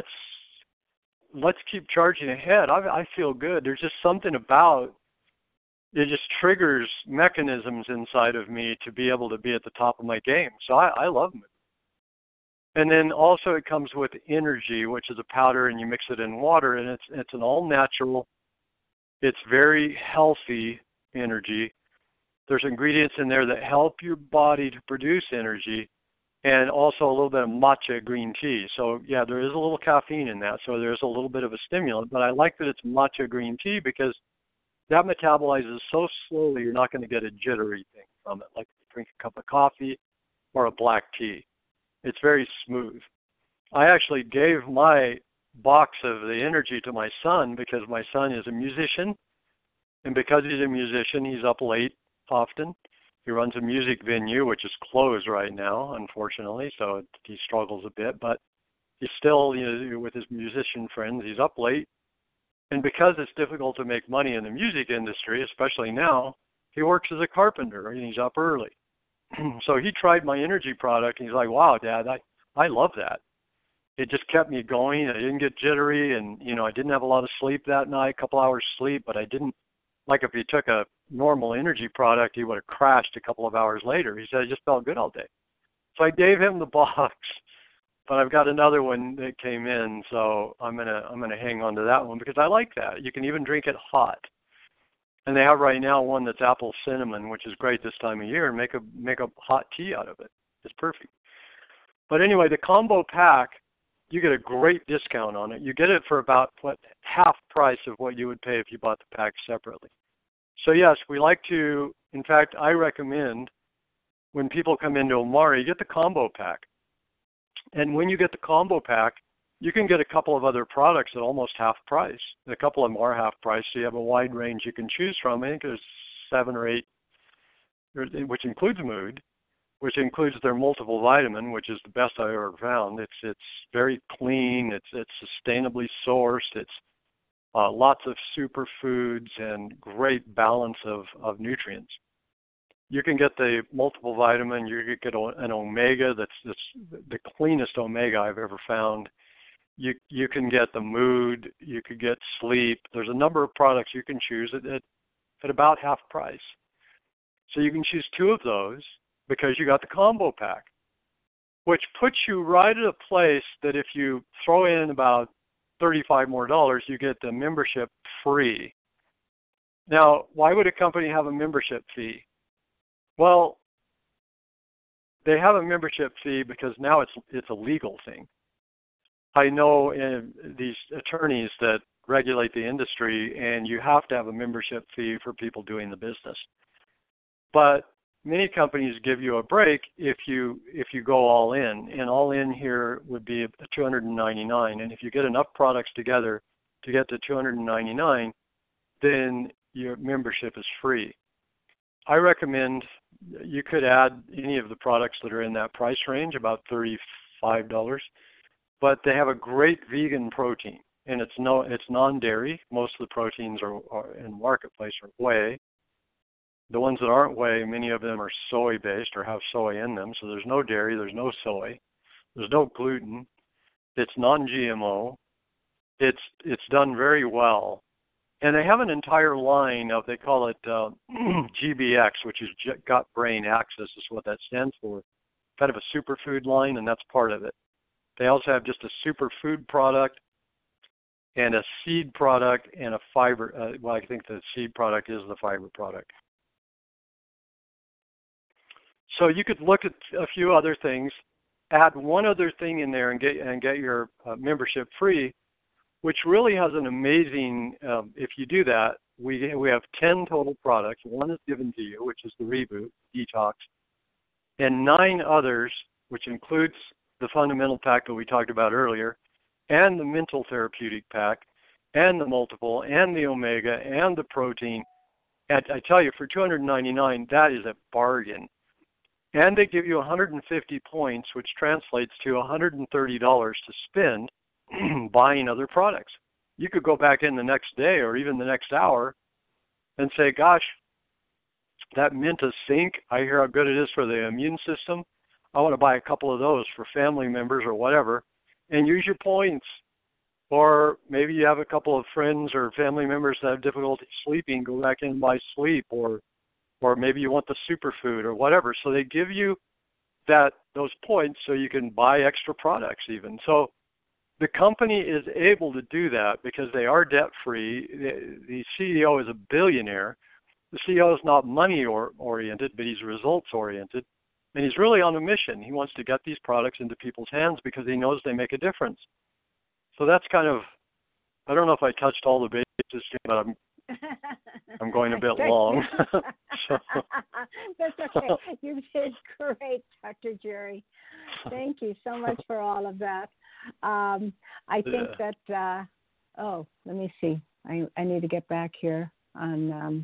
let's keep charging ahead. I, I feel good. There's just something about it, just triggers mechanisms inside of me to be able to be at the top of my game. So I, I love mood. And then also it comes with energy, which is a powder, and you mix it in water, and it's it's an all-natural, it's very healthy energy. There's ingredients in there that help your body to produce energy, and also a little bit of matcha green tea. So yeah, there is a little caffeine in that, so there's a little bit of a stimulant, but I like that it's matcha green tea because that metabolizes so slowly you're not going to get a jittery thing from it, like you drink a cup of coffee or a black tea. It's very smooth. I actually gave my box of the energy to my son because my son is a musician, and because he's a musician, he's up late often. He runs a music venue, which is closed right now, unfortunately, so he struggles a bit. But He's still, you know, with his musician friends. He's up late. And because it's difficult to make money in the music industry, especially now, he works as a carpenter and he's up early. So he tried my energy product and he's like, wow, Dad, I, I love that. It just kept me going. I didn't get jittery and, you know, I didn't have a lot of sleep that night, a couple hours sleep, but I didn't, like if he took a normal energy product, he would have crashed a couple of hours later. He said, I just felt good all day. So I gave him the box. But I've got another one that came in, so I'm gonna I'm gonna hang on to that one because I like that. You can even drink it hot, and they have right now one that's apple cinnamon, which is great this time of year. And make a make a hot tea out of it. It's perfect. But anyway, the combo pack, you get a great discount on it. You get it for about what half price of what you would pay if you bought the pack separately. So yes, we like to. In fact, I recommend when people come into Omari, get the combo pack. And when you get the combo pack, you can get a couple of other products at almost half price. A couple of them are half price, so you have a wide range you can choose from. I think there's seven or eight, which includes Mood, which includes their multiple vitamin, which is the best I've ever found. It's it's very clean. It's it's sustainably sourced. It's uh, lots of superfoods and great balance of, of nutrients. You can get the multiple vitamin. You can get an omega that's, that's the cleanest omega I've ever found. You you can get the Mood. You could get sleep. There's a number of products you can choose at, at, at about half price. So you can choose two of those because you got the combo pack, which puts you right at a place that if you throw in about thirty-five more dollars, you get the membership free. Now, why would a company have a membership fee? Well, they have a membership fee because now it's it's a legal thing. I know in these attorneys that regulate the industry, and you have to have a membership fee for people doing the business. But many companies give you a break if you if you go all in, and all in here would be two hundred ninety-nine dollars. And if you get enough products together to get to two hundred ninety-nine dollars, then your membership is free. I recommend you could add any of the products that are in that price range, about thirty-five dollars, but they have a great vegan protein, and it's no, it's non-dairy. Most of the proteins are, are in the marketplace are whey. The ones that aren't whey, many of them are soy-based or have soy in them, so there's no dairy, there's no soy, there's no gluten. It's non-G M O. It's it's done very well. And they have an entire line of, they call it uh, G B X, which is Gut Brain Axis, is what that stands for. Kind of a superfood line, and that's part of it. They also have just a superfood product and a seed product and a fiber. Uh, well, I think the seed product is the fiber product. So you could look at a few other things, add one other thing in there and get and get your uh, membership free, which really has an amazing, um, if you do that, we we have ten total products. One is given to you, which is the Reboot, Detox, and nine others, which includes the fundamental pack that we talked about earlier, and the mental therapeutic pack, and the multiple, and the omega, and the protein. And I tell you, for two hundred ninety-nine dollars, that is a bargain. And they give you one hundred fifty points, which translates to one hundred thirty dollars to spend buying other products. You could go back in the next day or even the next hour and say, gosh, that Mentas Zinc, I hear how good it is for the immune system. I want to buy a couple of those for family members or whatever, and use your points. Or maybe you have a couple of friends or family members that have difficulty sleeping, go back in and buy sleep, or or maybe you want the superfood or whatever. So they give you that those points so you can buy extra products even. So the company is able to do that because they are debt-free. The, the C E O is a billionaire. The C E O is not money-oriented, but he's results-oriented. And he's really on a mission. He wants to get these products into people's hands because he knows they make a difference. So that's kind of, I don't know if I touched all the bases, but I'm I'm going a bit long. So. That's okay. You did great, Doctor Jerry. Thank you so much for all of that. Um, I think yeah. that, uh, oh, let me see. I, I need to get back here on, um,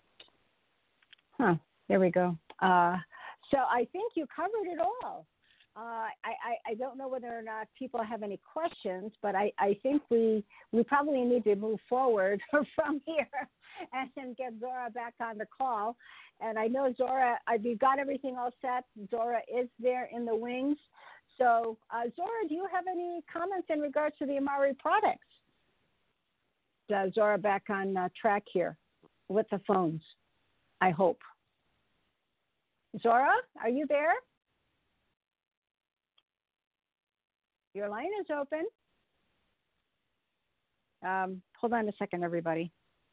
huh, there we go. Uh, so I think you covered it all. Uh, I, I, I don't know whether or not people have any questions, but I, I think we we probably need to move forward from here and then get Zora back on the call. And I know Zora, I, we've got everything all set. Zora is there in the wings. So, uh, Zora, do you have any comments in regards to the Amari products? Uh, Zora back on uh, track here with the phones, I hope. Zora, are you there? Your line is open. Um, hold on a second, everybody.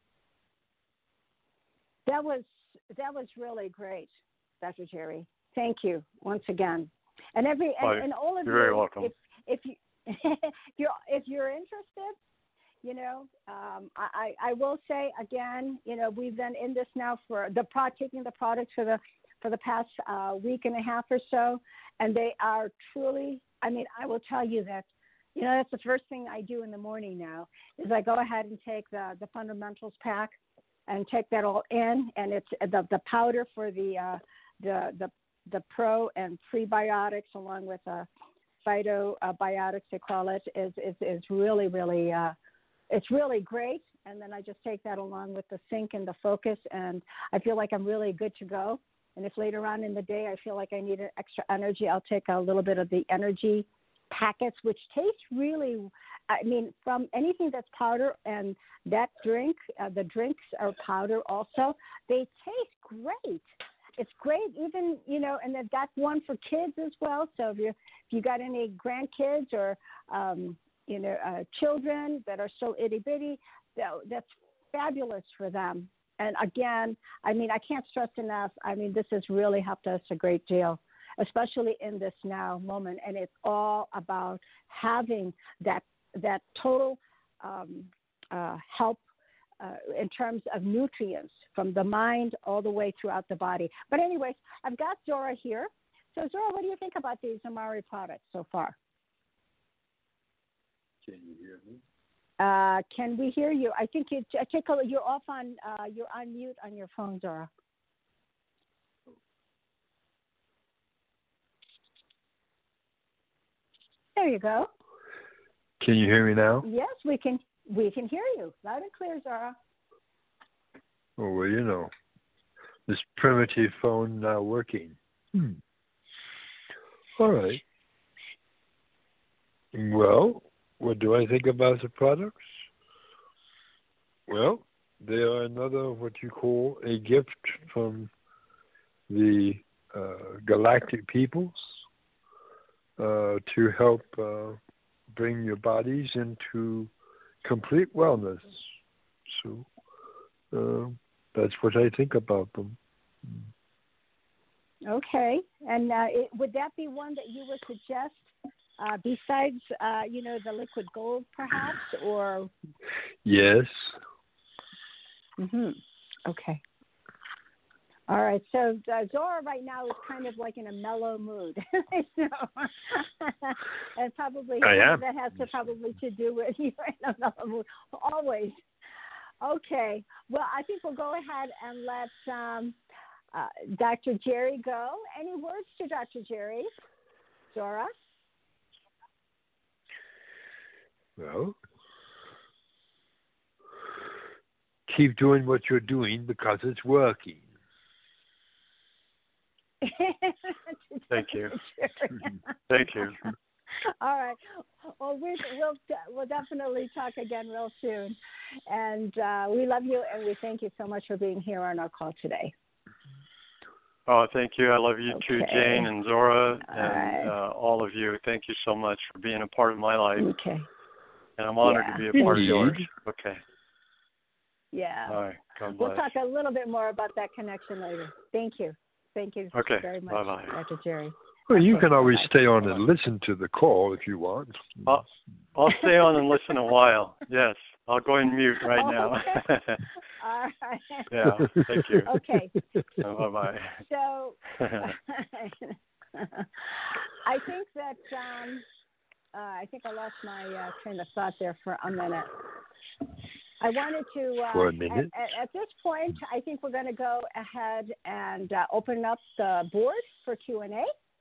That was that was really great, Doctor Jerry. Thank you once again. And every and, and all of you're you, very welcome. If, if you if you're if you're interested, you know, um, I I will say again, you know, we've been in this now for the pro taking the products for the for the past uh, week and a half or so, and they are truly. I mean, I will tell you that, you know, that's the first thing I do in the morning now is I go ahead and take the, the fundamentals pack and take that all in, and it's the the powder for the uh, the the the pro and prebiotics along with uh, phytobiotics they call it is is is really really uh, it's really great. And then I just take that along with the zinc and the focus, and I feel like I'm really good to go. And if later on in the day I feel like I need an extra energy, I'll take a little bit of the energy packets, which taste really, I mean, from anything that's powder and that drink, uh, the drinks are powder also, they taste great. It's great even, you know, and they've got one for kids as well. So if you if you got any grandkids or, um, you know, uh, children that are so itty bitty, that, that's fabulous for them. And again, I mean, I can't stress enough. I mean, this has really helped us a great deal, especially in this now moment. And it's all about having that that total um, uh, help uh, in terms of nutrients from the mind all the way throughout the body. But anyways, I've got Zora here. So Zora, what do you think about these Amari products so far? Can you hear me? Uh, can we hear you? I think you take a, you're off on uh, you're on mute on your phone, Zora. There you go. Can you hear me now? Yes, we can. We can hear you loud and clear, Zora. Oh, well, you know, this primitive phone not working. Hmm. All right. Well, what do I think about the products? Well, they are another what you call a gift from the uh, galactic peoples uh, to help uh, bring your bodies into complete wellness. So uh, that's what I think about them. Okay, and uh, it, would that be one that you would suggest uh, besides, uh, you know, the liquid gold, perhaps, or? Yes. Mm-hmm. Okay. All right. So uh, Zora right now is kind of like in a mellow mood. so, and probably I am. that has to probably to do with you in a mellow mood always. Okay. Well, I think we'll go ahead and let um, uh, Doctor Jerry go. Any words to Doctor Jerry? Zora? Well, keep doing what you're doing because it's working. Thank you. Thank you. All right. Well, we, we'll we'll definitely talk again real soon. And uh, we love you, and we thank you so much for being here on our call today. Oh, thank you. I love you okay. too, Jane and Zora, all and right. uh, all of you. Thank you so much for being a part of my life. Okay. And I'm honored yeah. to be a part Indeed. of yours. Okay. Yeah. All right. God we'll bless. talk a little bit more about that connection later. Thank you. Thank you okay. very much, Bye-bye. Doctor Jerry. Well, okay. you can always Bye-bye. stay on and listen to the call if you want. I'll, I'll stay on and listen a while. Yes. I'll go and mute right oh, now. Okay. All right. Yeah. Thank you. Okay. Uh, bye-bye. So I think that um, uh, I think I lost my uh, train of thought there for a minute. I wanted to, uh, For a minute. At, at, at this point, I think we're going to go ahead and uh, open up the board for Q and A.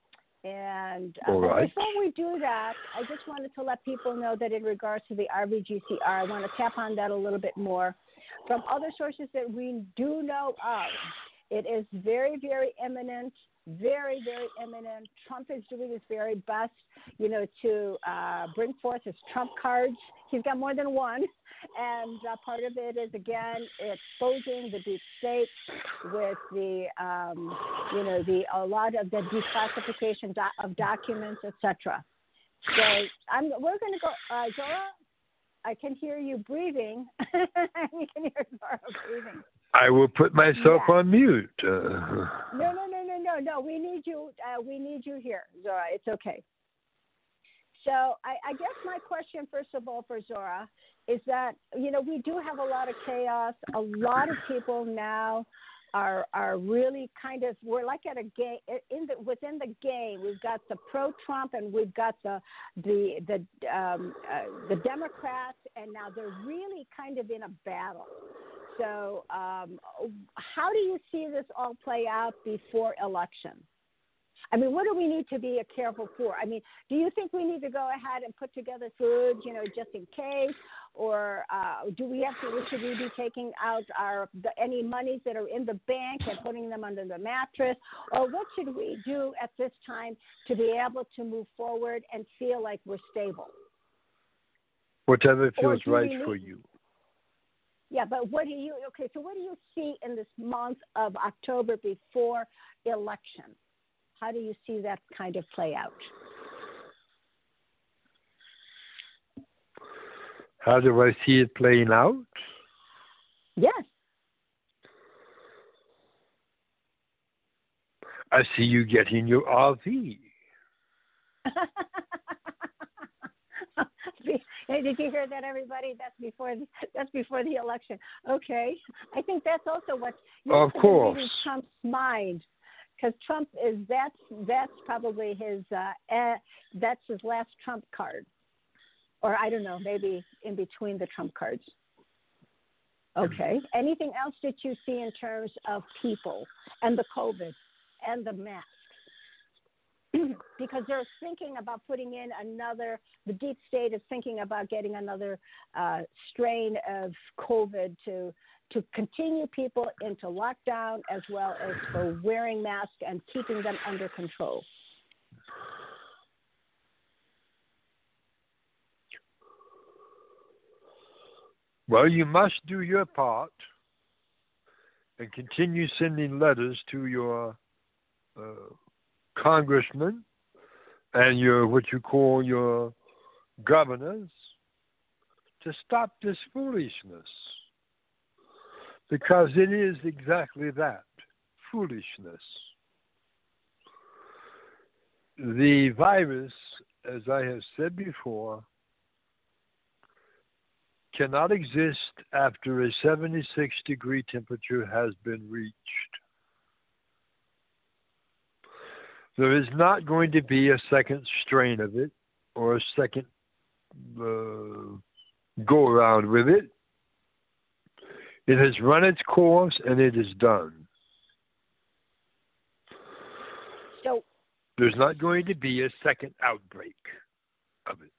And uh, All but right. before we do that, I just wanted to let people know that in regards to the R B G C R, I want to tap on that a little bit more. From other sources that we do know of, it is very, very imminent, very, very imminent. Trump is doing his very best, you know, to uh, bring forth his Trump cards. He's got more than one. And uh, part of it is, again, exposing the deep state with the, um, you know, the a lot of the declassification do- of documents, et cetera. So I'm, we're going to go, uh, Zora, I can hear you breathing. You can hear Zora breathing. I will put myself Yeah. on mute. Uh, No, no, no, no, no, no. We need you. Uh, we need you here, Zora. It's okay. So I, I guess my question, first of all, for Zora, is that, you know, we do have a lot of chaos. A lot of people now are are really kind of, we're like at a game, in the, within the game. We've got the pro-Trump and we've got the the the um, uh, the Democrats, and now they're really kind of in a battle. So um, how do you see this all play out before election? I mean, what do we need to be careful for? I mean, do you think we need to go ahead and put together food, you know, just in case? Or uh, do we have to, should we be taking out our the, any monies that are in the bank and putting them under the mattress? Or what should we do at this time to be able to move forward and feel like we're stable? whatever feels do we right need- for you. Yeah, but what do you, okay, so what do you see in this month of October before election? How do you see that kind of play out? How do I see it playing out? Yes. I see you getting your R V. Hey, did you hear that, everybody? That's before the, that's before the election. Okay, I think that's also what you Of know, course. reading Trump's mind, because Trump is that's that's probably his uh, uh, that's his last Trump card, or I don't know, maybe in between the Trump cards. Okay. Anything else that you see in terms of people and the COVID and the mask? Because they're thinking about putting in another, the deep state is thinking about getting another uh, strain of COVID to to continue people into lockdown, as well as for wearing masks and keeping them under control. Well, you must do your part and continue sending letters to your uh, congressmen and your what you call your governors to stop this foolishness, because it is exactly that, foolishness. The virus, as I have said before, cannot exist after a seventy-six degree temperature has been reached. There is not going to be a second strain of it or a second uh, go around with it. It has run its course and it is done. So there's not going to be a second outbreak of it.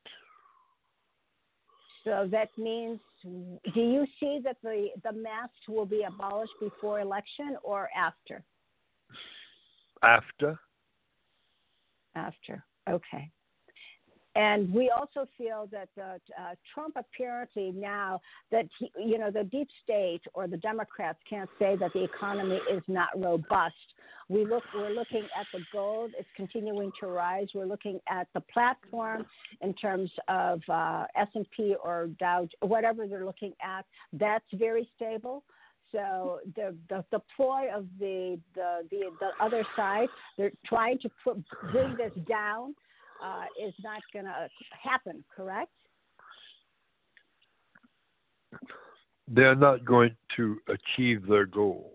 So that means, do you see that the, the masks will be abolished before election or after? After. After, okay. And we also feel that the, uh, Trump apparently now that, he, you know, the deep state or the Democrats can't say that the economy is not robust. We look, we're looking at the gold, it's continuing to rise. We're looking at the platform in terms of uh, S and P or Dow, whatever they're looking at, that's very stable. So the, the the ploy of the, the the the other side, they're trying to put, bring this down, uh, is not going to happen, correct? They're not going to achieve their goal.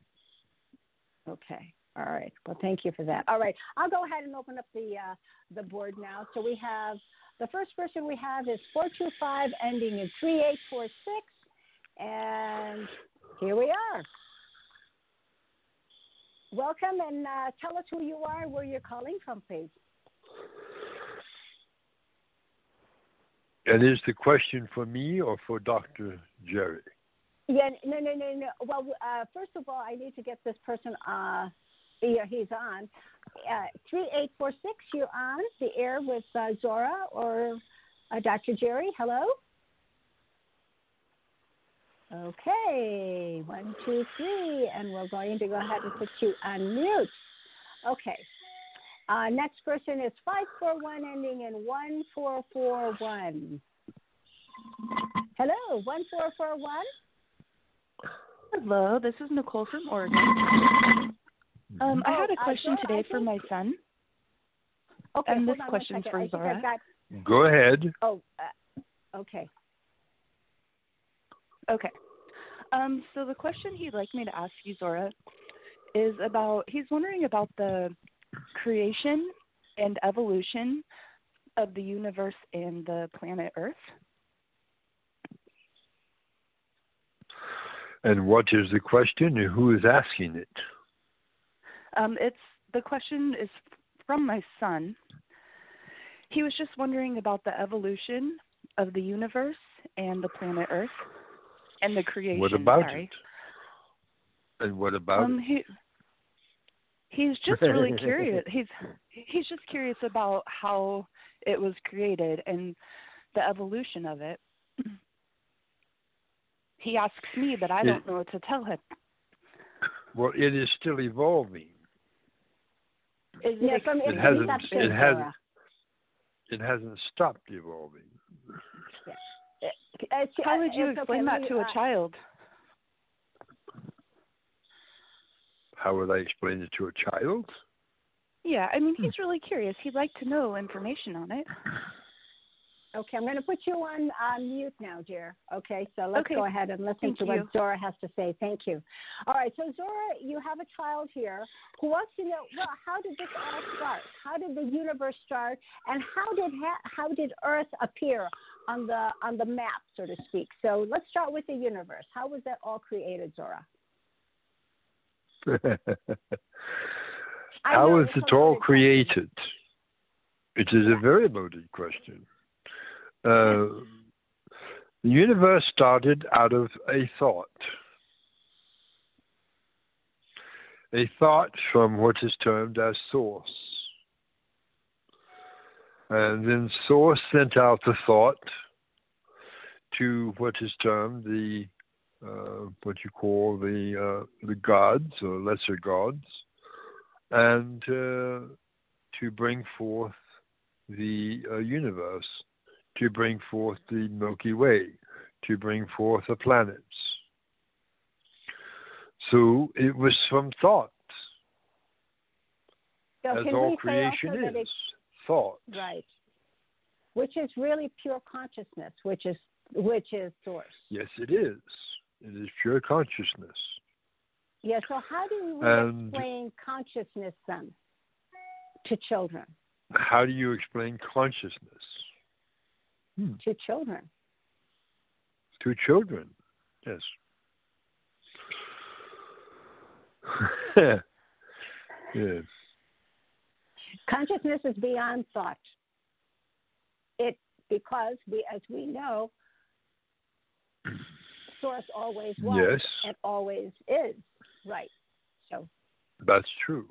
Okay. All right. Well, thank you for that. All right. I'll go ahead and open up the uh, the board now. So we have, the first person we have is four two five ending in three eight four six. And here we are. Welcome, and uh, tell us who you are and where you're calling from, please. And is the question for me or for Doctor Jerry? Yeah, no, no, no, no. Well, uh, first of all, I need to get this person. Uh, yeah, he's on. Uh, three eight four six. You're on the air with uh, Zora or uh, Doctor Jerry. Hello. Okay, one, two, three, and we're going to go ahead and put you on mute. Okay. Uh, next person is five four one ending in one four four one. Hello, one four four one. Hello, this is Nicole from Oregon. Um, I had a question uh, Zora, today for my son. Okay, and this hold on question one second. for I think Zora. I've got, Go ahead. oh, uh, okay. Okay. Um, so the question he'd like me to ask you, Zora, is about, he's wondering about the creation and evolution of the universe and the planet Earth. And what is the question and who is asking it? Um, it's, the question is from my son. He was just wondering about the evolution of the universe and the planet Earth and the creation. What about sorry. it? And what about um, it? He, he's just really curious. He's he's just curious about how it was created and the evolution of it. He asks me, but I it, don't know what to tell him. Well, it is still evolving. Is Yeah, it, from it hasn't. inception, It hasn't. Zora. It hasn't stopped evolving. Yeah. It's, how would you it's explain okay. that to a uh, child? How would I explain it to a child? Yeah, I mean, he's really curious. He'd like to know information on it. Okay, I'm going to put you on uh, mute now, dear. Okay, so let's Okay. go ahead and listen Thank to you. what Zora has to say. Thank you. All right, so Zora, you have a child here who wants to know, well, how did this all start? How did the universe start, and how did ha- how did Earth appear on the on the map, so to speak? So let's start with the universe. How was that all created, Zora? I How know was it's it a all loaded created? It is a very loaded question. Uh, the universe started out of a thought. A thought from what is termed as source. And then source sent out the thought to what is termed the, uh, what you call the, uh, the gods or lesser gods, and uh, to bring forth the uh, universe, to bring forth the Milky Way, to bring forth the planets. So it was from thought, So as can all we say creation also that is, it's thought. right, which is really pure consciousness, which is which is source. Yes, it is. It is pure consciousness. Yeah. So how do we And- explain consciousness then to children? How do you explain consciousness? Hmm. To children. To children, yes. Yes. Consciousness is beyond thought. It because we, as we know, source always was Yes. and always is. Right. So That's true.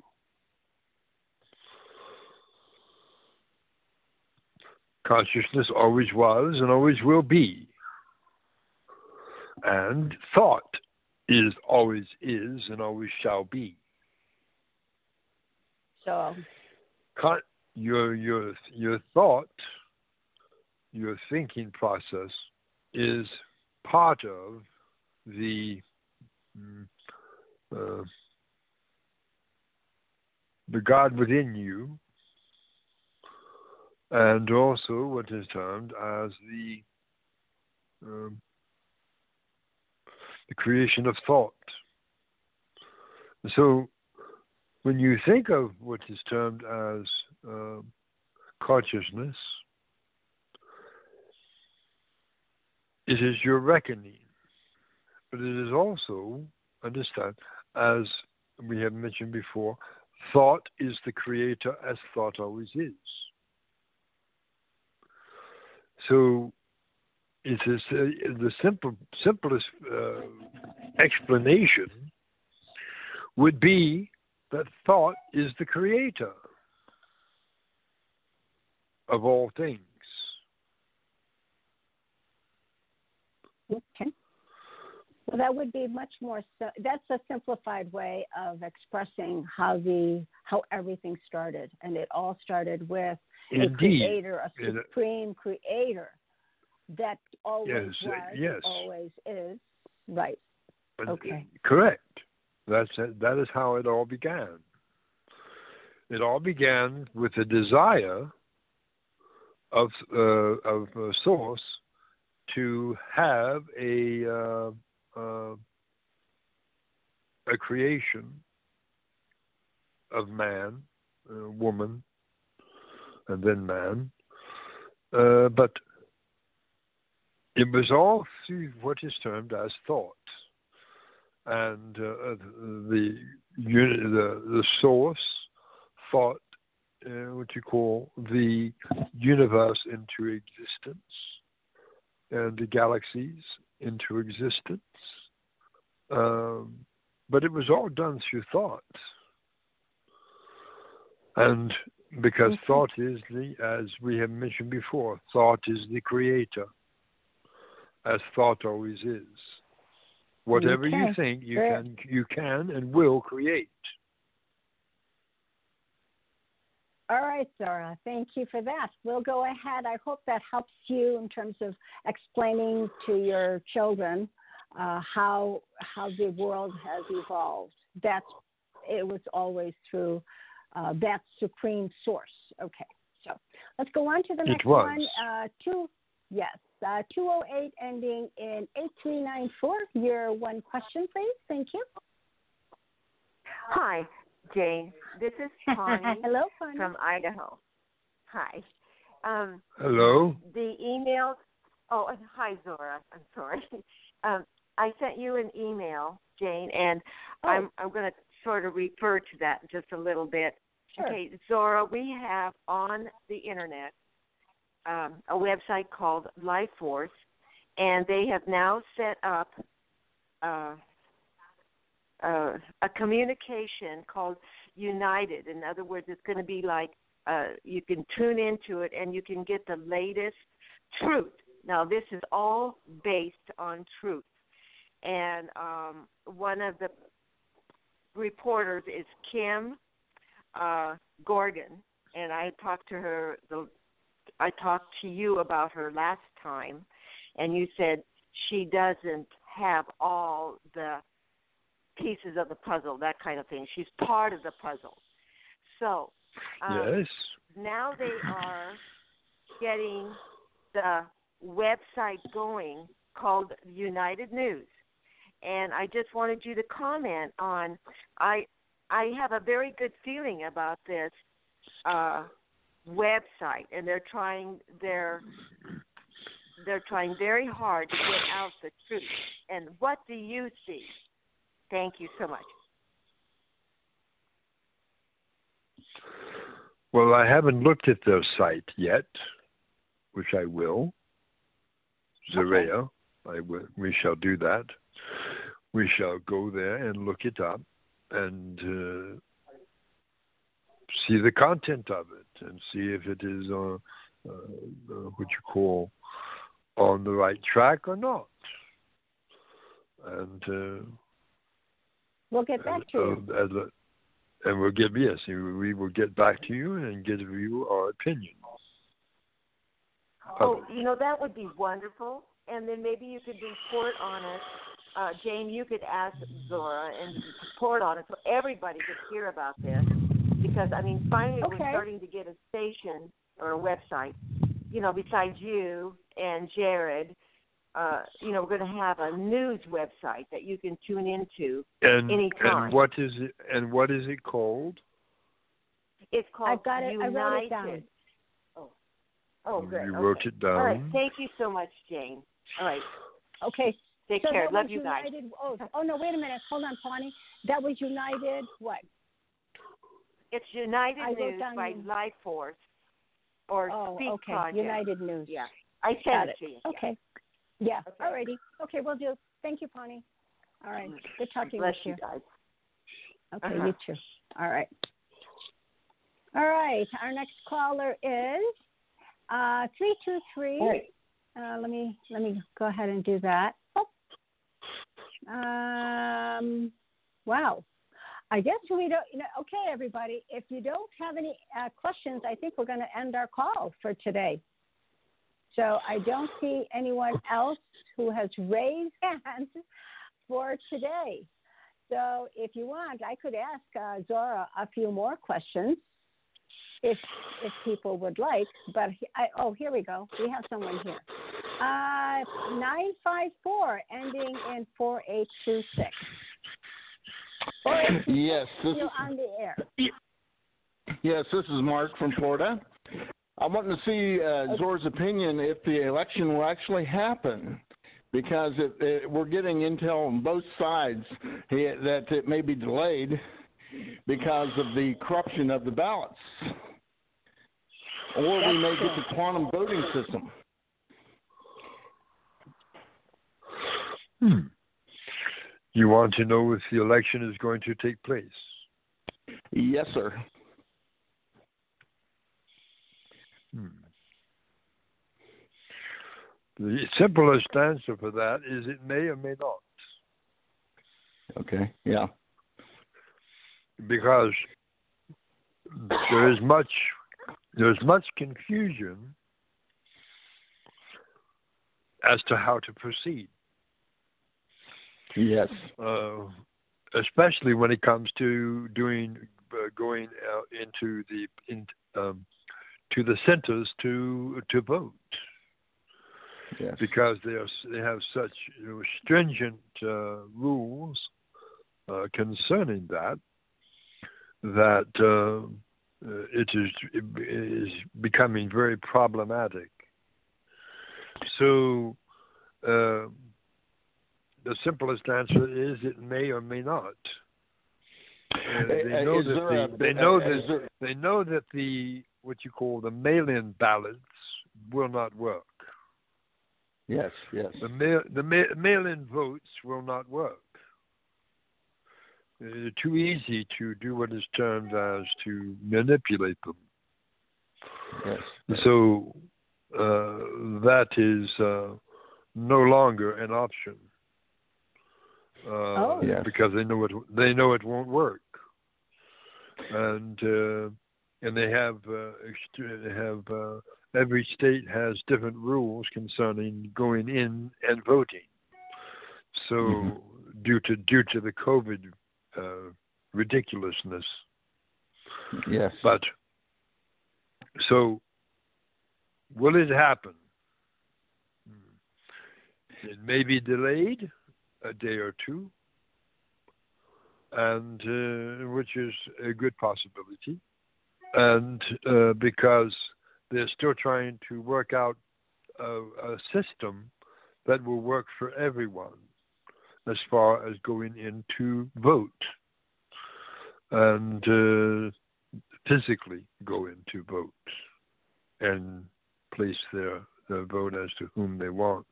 Consciousness always was and always will be. And thought is always is and always shall be. so Con- your your your thought, your thinking process is part of the mm, uh, the God within you, and also what is termed as the um, the creation of thought. So, when you think of what is termed as uh, consciousness, it is your reckoning, but it is also, understand, as we have mentioned before, thought is the creator as thought always is. So it's a, the simple, simplest uh, explanation would be that thought is the creator of all things. Okay. Well, that would be much more. So, that's a simplified way of expressing how the how everything started, and it all started with Indeed. a creator, a In supreme a, creator that always yes, was, yes. always is. Right. Okay. Correct. That's that is how it all began. It all began with a desire of uh, of a source to have a uh, uh, a creation of man, uh, woman, and then man, uh, but it was all through what is termed as thought, and uh, the, the the source thought uh, what you call the universe into existence, and the galaxies into existence. Um, but it was all done through thought. And because mm-hmm. thought is the, as we have mentioned before, thought is the creator, as thought always is. Whatever okay. you think, you Sure. can you can and will create. All right, Zora. Thank you for that. We'll go ahead. I hope that helps you in terms of explaining to your children uh, how how the world has evolved. That's it was always through uh, that supreme source. Okay, so let's go on to the next one. Uh, two, yes, uh, two oh eight ending in eight three nine four. Your one question, please. Thank you. Hi, Jane. This is Connie Hello, Connie. from Idaho. Hi. Um, Hello. The email. Oh, hi, Zora. I'm sorry. Um, I sent you an email, Jane, and oh. I'm I'm going to sort of refer to that just a little bit. Sure. Okay, Zora, we have on the internet um, a website called Life Force, and they have now set up uh, uh, a communication called United. In other words, it's going to be like uh, you can tune into it and you can get the latest truth. Now, this is all based on truth. And um, one of the reporters is Kim uh, Gordon, and I talked to her. The, I talked to you about her last time, and you said she doesn't have all the pieces of the puzzle, that kind of thing. She's part of the puzzle. So um, yes. now they are getting the website going called United News. And I just wanted you to comment on, I I have a very good feeling about this uh, website, and they're trying they're they're trying very hard to get out the truth. And what do you see? Thank you so much. Well, I haven't looked at their site yet, which I will. Zaria, I will, we shall do that. We shall go there and look it up and uh, see the content of it and see if it is uh, uh, what you call on the right track or not. And uh, we'll get back and, to you. Uh, and, and we'll get yes, we will get back to you and give you our opinion. Oh, you know, that would be wonderful. And then maybe you could report on it. Uh, Jane, you could ask Zora and report on it so everybody could hear about this. Because, I mean, finally okay. we're starting to get a station or a website, you know, besides you and Jared. Uh, you know, we're going to have a news website that you can tune into and, anytime. And what is it? And what is it called? It's called I've got it. United. I wrote it down. Oh, oh, good. You okay. wrote it down. All right. Thank you so much, Jane. All right. Okay. Take so care. Love you United, guys. Oh, oh, no, wait a minute. Hold on, Pawnee. That was United what? It's United I News by you. Life Force or oh, Speak okay. Project. United News. Yeah. I sent Got it it. to you. Okay. Yeah. Okay. All righty. Okay, we'll do. Thank you, Pawnee. All right. Good talking Bless with you. you guys. Okay, Uh-huh. you too. All right. All right. Our next caller is uh, three two three. Hey. Uh, let me let me go ahead and do that. Oh. Um. Wow. I guess we don't. You know. Okay, everybody. If you don't have any uh, questions, I think we're going to end our call for today. So I don't see anyone else who has raised hands for today. So if you want, I could ask uh, Zora a few more questions if if people would like. But I, oh, here we go. We have someone here. Uh, nine five four ending in four eight two six. Yes, this You're is, on the air. yes, this is Mark from Florida. I want to see uh, Zora's opinion if the election will actually happen, because it, it, we're getting intel on both sides that it may be delayed because of the corruption of the ballots, or we may get the quantum voting system. Hmm. You want to know if the election is going to take place? Yes, sir. Hmm. The simplest answer for that is it may or may not. Okay, yeah. Because there is much there's much confusion as to how to proceed. Yes. Uh, especially when it comes to doing uh, going out into the in, um, to the centers to to vote. Yes. Because they are they have such you know, stringent uh, rules uh, concerning that that uh, it is it is becoming very problematic. So. Uh, The simplest answer is it may or may not. Uh, they know is that there the, a, they know uh, that there, they know that the what you call the mail-in ballots will not work. yes, yes. The mail the ma- mail-in votes will not work. It's too easy to do what is termed as to manipulate them. Yes. So uh, that is uh, no longer an option. Uh, oh. yes. Because they know it they know it won't work, and uh, and they have uh, they have uh, every state has different rules concerning going in and voting. So Mm-hmm. due to due to the COVID uh, ridiculousness, Yes. but so will it happen? It may be delayed a day or two, and uh, which is a good possibility, and uh, because they're still trying to work out a, a system that will work for everyone as far as going in to vote and uh, physically go in to vote and place their, their vote as to whom they want.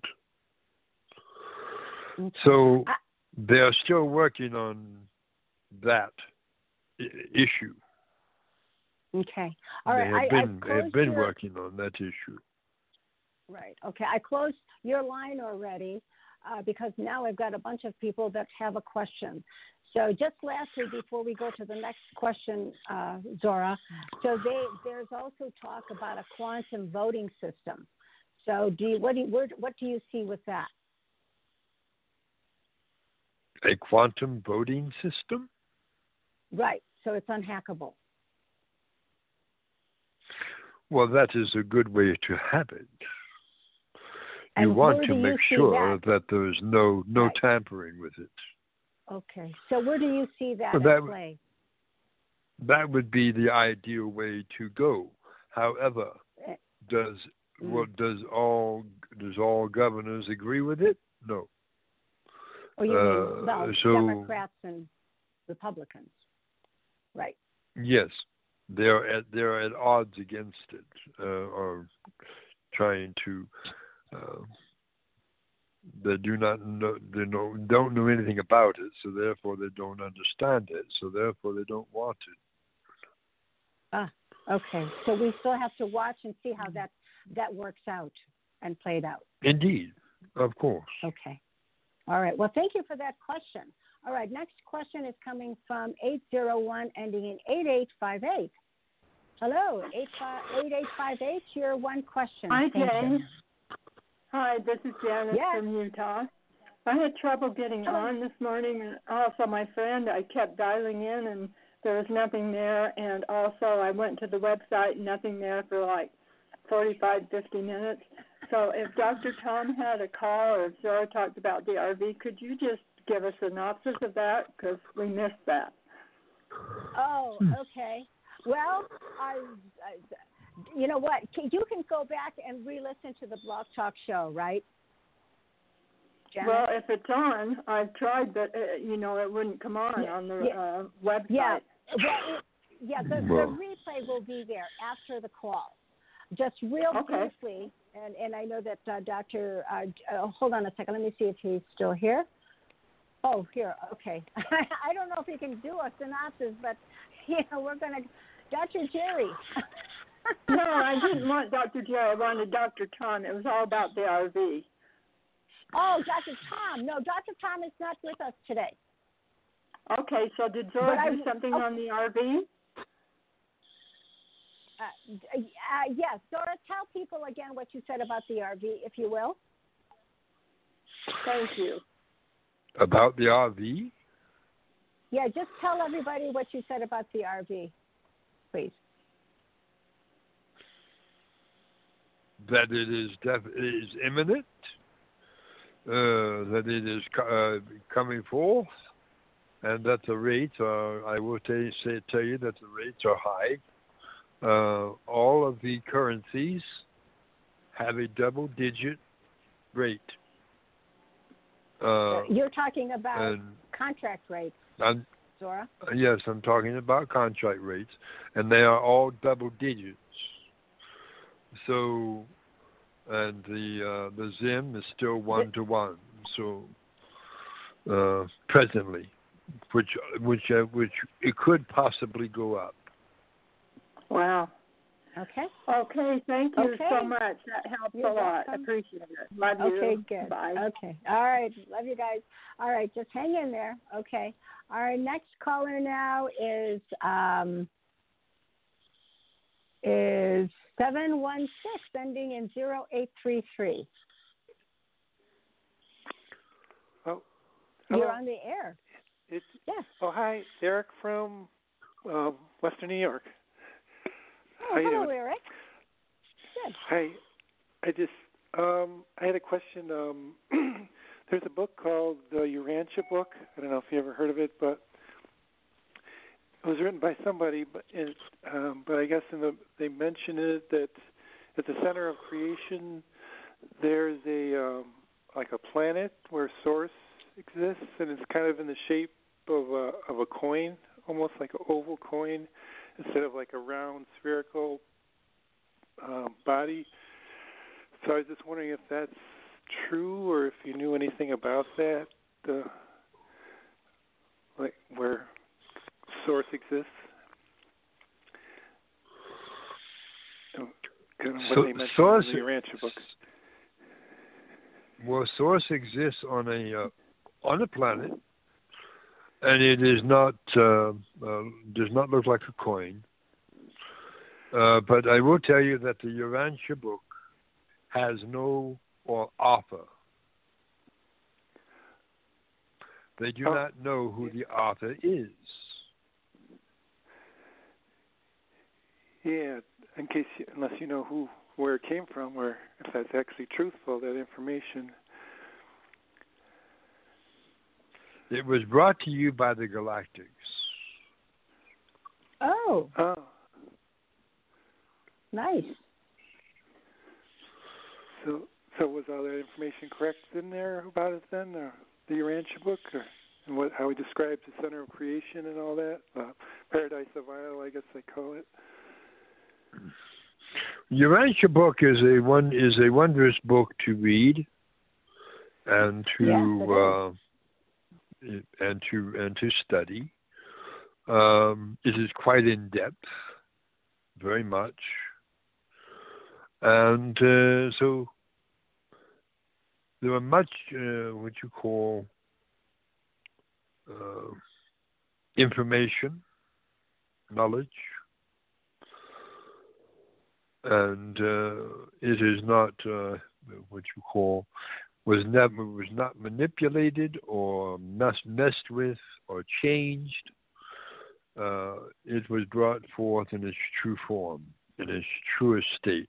So they're still working on that I- issue. Okay. All they right. have I, been I've they have closed been your, working on that issue. Right. Okay. I closed your line already uh, because now I've got a bunch of people that have a question. So just lastly, before we go to the next question, uh, Zora, so they, there's also talk about a quantum voting system. So do you, what do you, where, what do you see with that? A quantum voting system? Right. So it's unhackable. Well, that is a good way to have it. You And want where to do you make see sure that? that there is no no Right. tampering with it. Okay. So where do you see that Well, at that- play? That would be the ideal way to go. However, Eh, does mm. well, does all does all governors agree with it? No. Oh, you Uh, mean, well, so- Democrats and Republicans. Right. Yes, they're at they're at odds against it, uh, or trying to uh, they do not know, they know, don't know anything about it, so therefore they don't understand it, so therefore they don't want it. Ah, okay. So we still have to watch and see how that that works out and played out. Indeed, of course. Okay. All right. Well, thank you for that question. All right. Next question is coming from eight zero one, ending in eight eight five eight. Hello, eight eight five eight. Your one question. Hi, Thank Jen. you. Hi, this is Janet Yes. from Utah. I had trouble getting Hello. on this morning, and also my friend, I kept dialing in, and there was nothing there. And also, I went to the website, nothing there for like forty-five, fifty minutes. So if Doctor Tom had a call or if Zora talked about the R V, could you just give a synopsis of that? Because we missed that. Oh, okay. Well, I, I, you know what? You can go back and re-listen to the Blog Talk show, right? Janet? Well, if it's on, I've tried, but, uh, you know, it wouldn't come on Yeah. on the Yeah. uh, website. Yeah. Well, it, yeah, the, Well. the replay will be there after the call. Just real Okay. briefly, and, and I know that uh, Doctor Uh, uh, hold on a second. Let me see if he's still here. Oh, here. Okay. I don't know if he can do a synopsis, but, you know, we're going to – Doctor Jerry. No, I didn't want Doctor Jerry. I wanted Doctor Tom. It was all about the R V. Oh, Doctor Tom. No, Doctor Tom is not with us today. Okay, so did Zora But I- do something oh. on the R V? Uh, uh, yes, Dora, tell people again what you said about the R V, if you will. Thank you. About the R V? Yeah, just tell everybody what you said about the R V, please. That it is def- it is imminent, uh, that it is co- uh, coming forth, and that the rates are, I will tell you, say, tell you that the rates are high. Uh, all of the currencies have a double-digit rate. Uh, You're talking about and contract rates, I'm, Zora. yes, I'm talking about contract rates, and they are all double digits. So, and the uh, the Zim is still one to one. So, uh, presently, which which uh, which it could possibly go up. Wow. Okay. Okay, thank you Okay. so much. That helps You're a lot. welcome. Appreciate it. Love Okay, you. good. Bye. Okay. All right. Love you guys. All right. Just hang in there. Okay. Our next caller now is um, is seven one six, ending in zero eight three three. Oh, You're hello. on the air. It's Yes. oh hi, it's Eric from um, Western New York. Oh, How you hello, doing? Eric. Good. Hi, I just um, I had a question. Um, there's a book called the Urantia book. I don't know if you ever heard of it, but it was written by somebody. But it, um, but I guess in the they mention it that at the center of creation there's a um, like a planet where Source exists, and it's kind of in the shape of a of a coin, almost like an oval coin, instead of like a round spherical um, body. So I was just wondering if that's true, or if you knew anything about that, uh, like where Source exists. Oh, kind of what So, they mentioned Source, in the Urantia book. Well, Source exists on a uh, on a planet, and it is not uh, uh, does not look like a coin. Uh, but I will tell you that the Urantia book has no or author. They do Oh. not know who the author is. Yeah, in case you, unless you know who where it came from, or if that's actually truthful, that information. It was brought to you by the Galactics. Oh, Oh, nice. so so was all that information correct in there about it then, or the Urantia book, or, and what how he describes the center of creation and all that, uh, Paradise of Isle, I guess they call it. Urantia book is a one is a wondrous book to read. and to yes, uh, and to and to study. Um, it is quite in depth, very much, and uh, so there are much uh, what you call uh, information, knowledge, and uh, it is not uh, what you call was never was not manipulated or mess, messed with or changed. Uh, it was brought forth in its true form, in its truest state.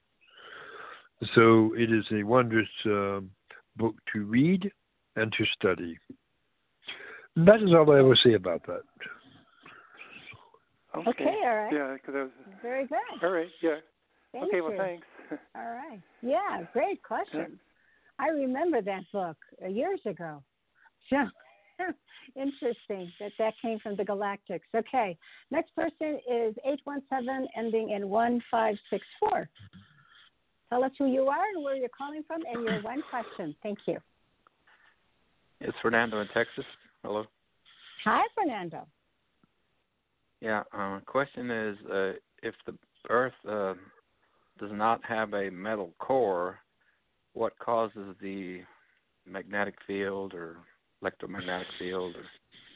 So it is a wondrous uh, book to read and to study. And that is all I will say about that. Okay, okay all right. Yeah, because I was very good. All right, yeah. Thank okay, you. well, thanks. All right. Yeah, great question. I remember that book uh, years ago. So interesting that that came from the Galactics. Okay, next person is eight one seven ending in one five six four. Tell us who you are and where you're calling from and your one question. Thank you. It's Fernando in Texas. Hello. Hi, Fernando. Yeah, uh, question is, uh, if the Earth uh, does not have a metal core, what causes the magnetic field or electromagnetic field? Or...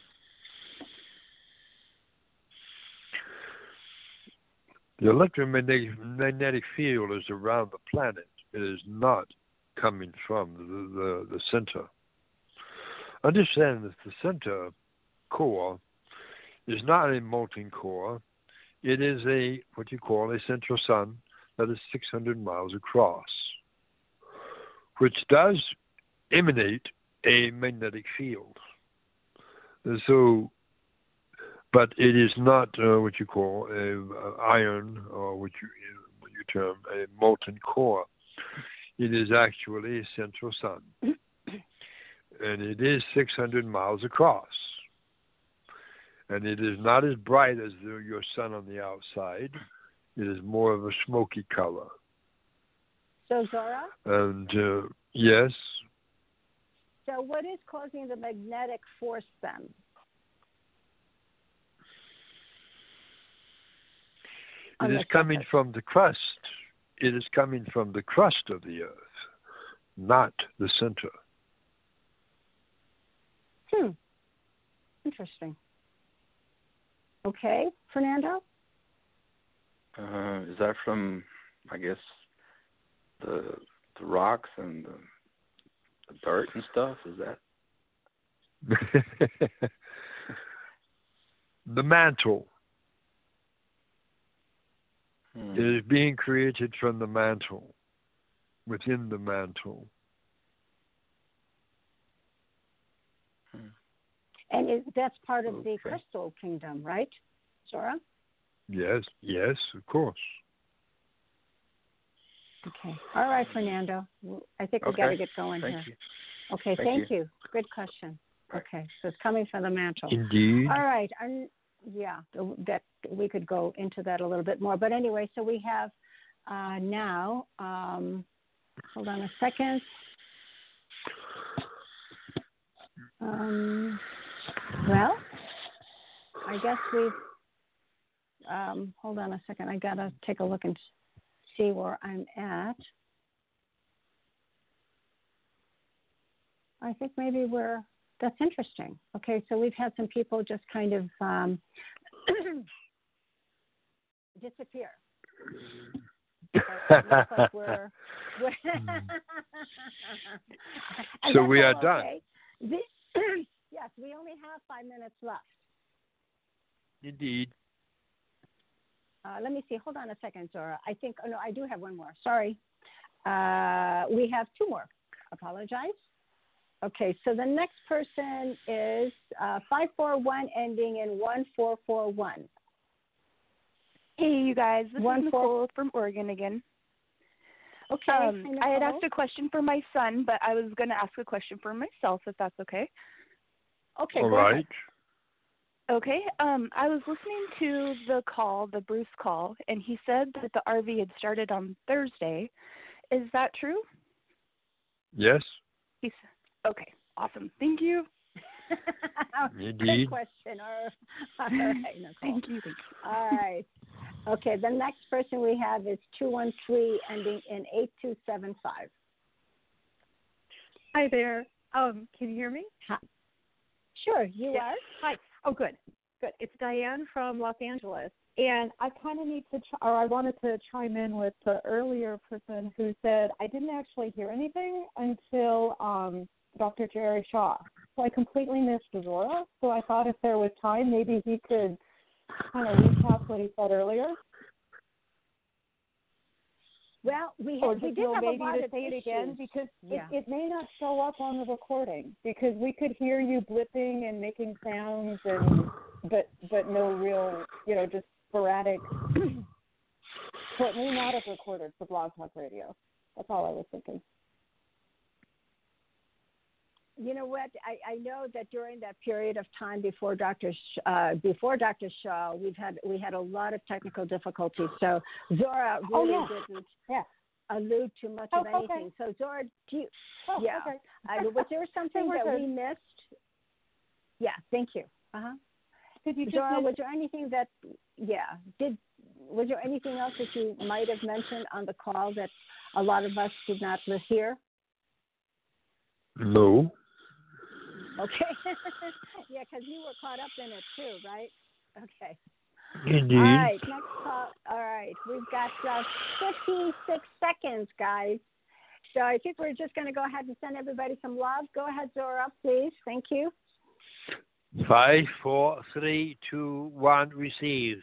The electromagnetic magnetic field is around the planet. It is not coming from the, the, the center. Understand that the center core is not a molten core. It is a what you call a central sun that is six hundred miles across, which does emanate a magnetic field. And so, but it is not uh, what you call a, a iron or what you what you term a molten core. It is actually a central sun, and it is six hundred miles across. And it is not as bright as the, your sun on the outside. It is more of a smoky color. So, Zora? And uh, yes. So what is causing the magnetic force then? It is coming from the crust. It is coming from the crust of the Earth, not the center. Hmm. Interesting. Okay, Fernando? Uh, is that from, I guess, the the rocks and the, the dirt and stuff? Is that? The mantle. Hmm. It is being created from the mantle, within the mantle. Hmm. And is, that's part of Okay. the crystal kingdom, right, Zora? Yes, yes, of course. Okay. All right, Fernando. I think we Okay. got to get going Thank here. you. Okay, Thank thank you. you. Good question. Okay, so it's coming from the mantle. Indeed. All right. Um, yeah, that we could go into that a little bit more. But anyway, so we have uh, now, um, hold on a second. Um, well, I guess we've, um, hold on a second. I got to take a look and see where I'm at. I think maybe we're, that's interesting. Okay, so we've had some people just kind of um, disappear. So it looks like we're, we're so we are okay. done. This, yes, we only have five minutes left. Indeed. Uh, let me see. Hold on a second, Zora. I think, oh no, I do have one more. Sorry. Uh, we have two more. Apologize. Okay, so the next person is uh, five four one ending in one four four one. Hey, you guys. This One is four- Nicole from Oregon again. Okay. Um, hi, I had Nicole. asked a question for my son, but I was going to ask a question for myself, if that's okay. Okay, All go right. ahead. Okay. Um, I was listening to the call, the Bruce call, and he said that the R V had started on Thursday. Is that true? Yes. He's okay. Awesome. Thank you. Indeed. Good question. All right, Nicole. Thank you. Thank you. All right. Okay, the next person we have is two one three ending in eight two seven five. Hi there. Um, can you hear me? Hi. Sure, you Yeah. are. Hi. Oh, good. Good. It's Diane from Los Angeles. And I kind of need to, ch- or I wanted to chime in with the earlier person who said, I didn't actually hear anything until um, Doctor Jerry Shaw. So I completely missed Zora. So I thought if there was time, maybe he could kind of recap what he said earlier. Well, we, or we just, did you know, have maybe a lot to of say it issues. again because yeah. it, it may not show up on the recording because we could hear you blipping and making sounds and but but no real, you know, just sporadic. So it may not have recorded for Blog Talk Radio. That's all I was thinking. You know what? I, I know that during that period of time before Doctor Sh- uh, before Doctor Shaw, we've had we had a lot of technical difficulties. So Zora really oh, yeah. didn't yeah. allude to much oh, of anything. Okay. So Zora, do you, oh, yeah, okay. uh, was there something that good. we missed? Yeah, thank you. Uh huh. Did you just Zora, miss- was there anything that? Yeah, did was there anything else that you might have mentioned on the call that a lot of us did not hear? No. Okay. yeah, because you were caught up in it too, right? Okay. Indeed. All right, next call. All right, we've got uh, fifty-six seconds, guys. So I think we're just going to go ahead and send everybody some love. Go ahead, Zora, please. Thank you. Five, four, three, two, one, receive.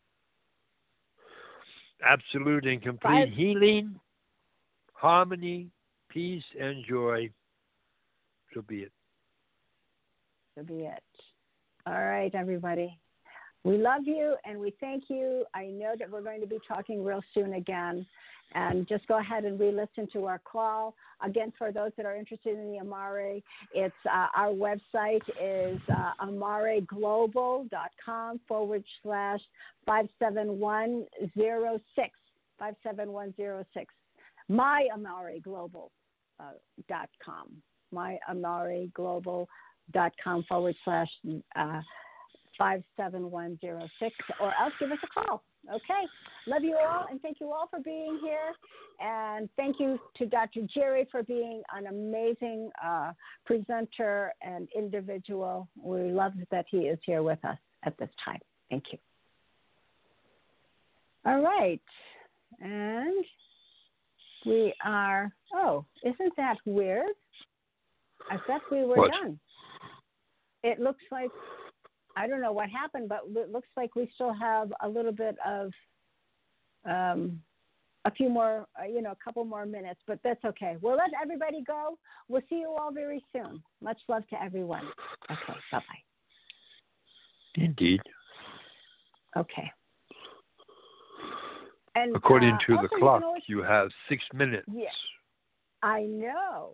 Absolute and complete Five. healing, harmony, peace, and joy. So be it. So be it. All right, everybody. We love you and we thank you. I know that we're going to be talking real soon again. And just go ahead and re-listen to our call. Again, for those that are interested in the Amare, it's uh, our website is uh, amareglobal.com forward slash 57106, 57106, myamareglobal uh, dot com, myamareglobal.com forward slash uh, five seven one zero six, or else give us a call. Okay. Love you all, and thank you all for being here. And thank you to Doctor Jerry for being an amazing uh, presenter and individual. We love that he is here with us at this time. Thank you. All right. And we are, oh, isn't that weird? I thought we were what? done. It looks like, I don't know what happened, but it looks like we still have a little bit of, um, a few more, uh, you know, a couple more minutes, but that's okay. We'll let everybody go. We'll see you all very soon. Much love to everyone. Okay, bye-bye. Indeed. Okay. And according uh, to also the you clock, can always, you have six minutes. Yeah, I know.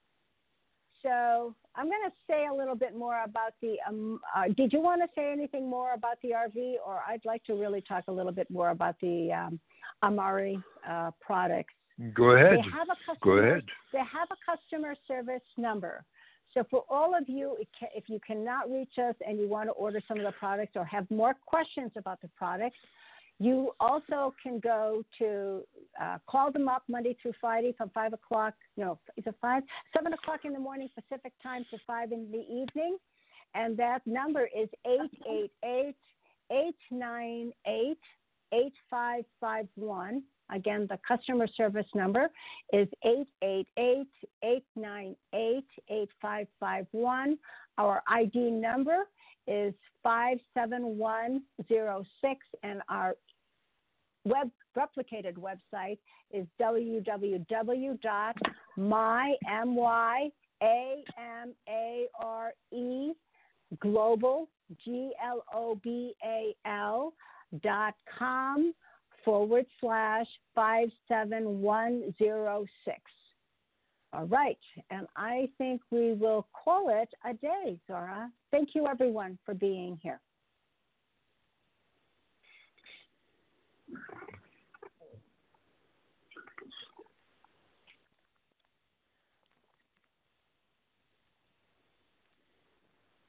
So I'm going to say a little bit more about the, um, uh, did you want to say anything more about the R V, or I'd like to really talk a little bit more about the um, Amare uh, products. Go ahead. They have a customer, Go ahead. They have a customer service number. So for all of you, if you cannot reach us and you want to order some of the products or have more questions about the products, you also can go to uh, call them up Monday through Friday from five o'clock. No, is it five? Seven o'clock in the morning Pacific time to five in the evening, and that number is eight eight eight, eight nine eight, eight five five one. Again, the customer service number is eight eight eight, eight nine eight, eight five five one. Our I D number is five seven one zero six, and our web replicated website is w w w dot my global G L O B A L dot com forward slash five seven one zero six. All right, and I think we will call it a day, Zora. Thank you, everyone, for being here.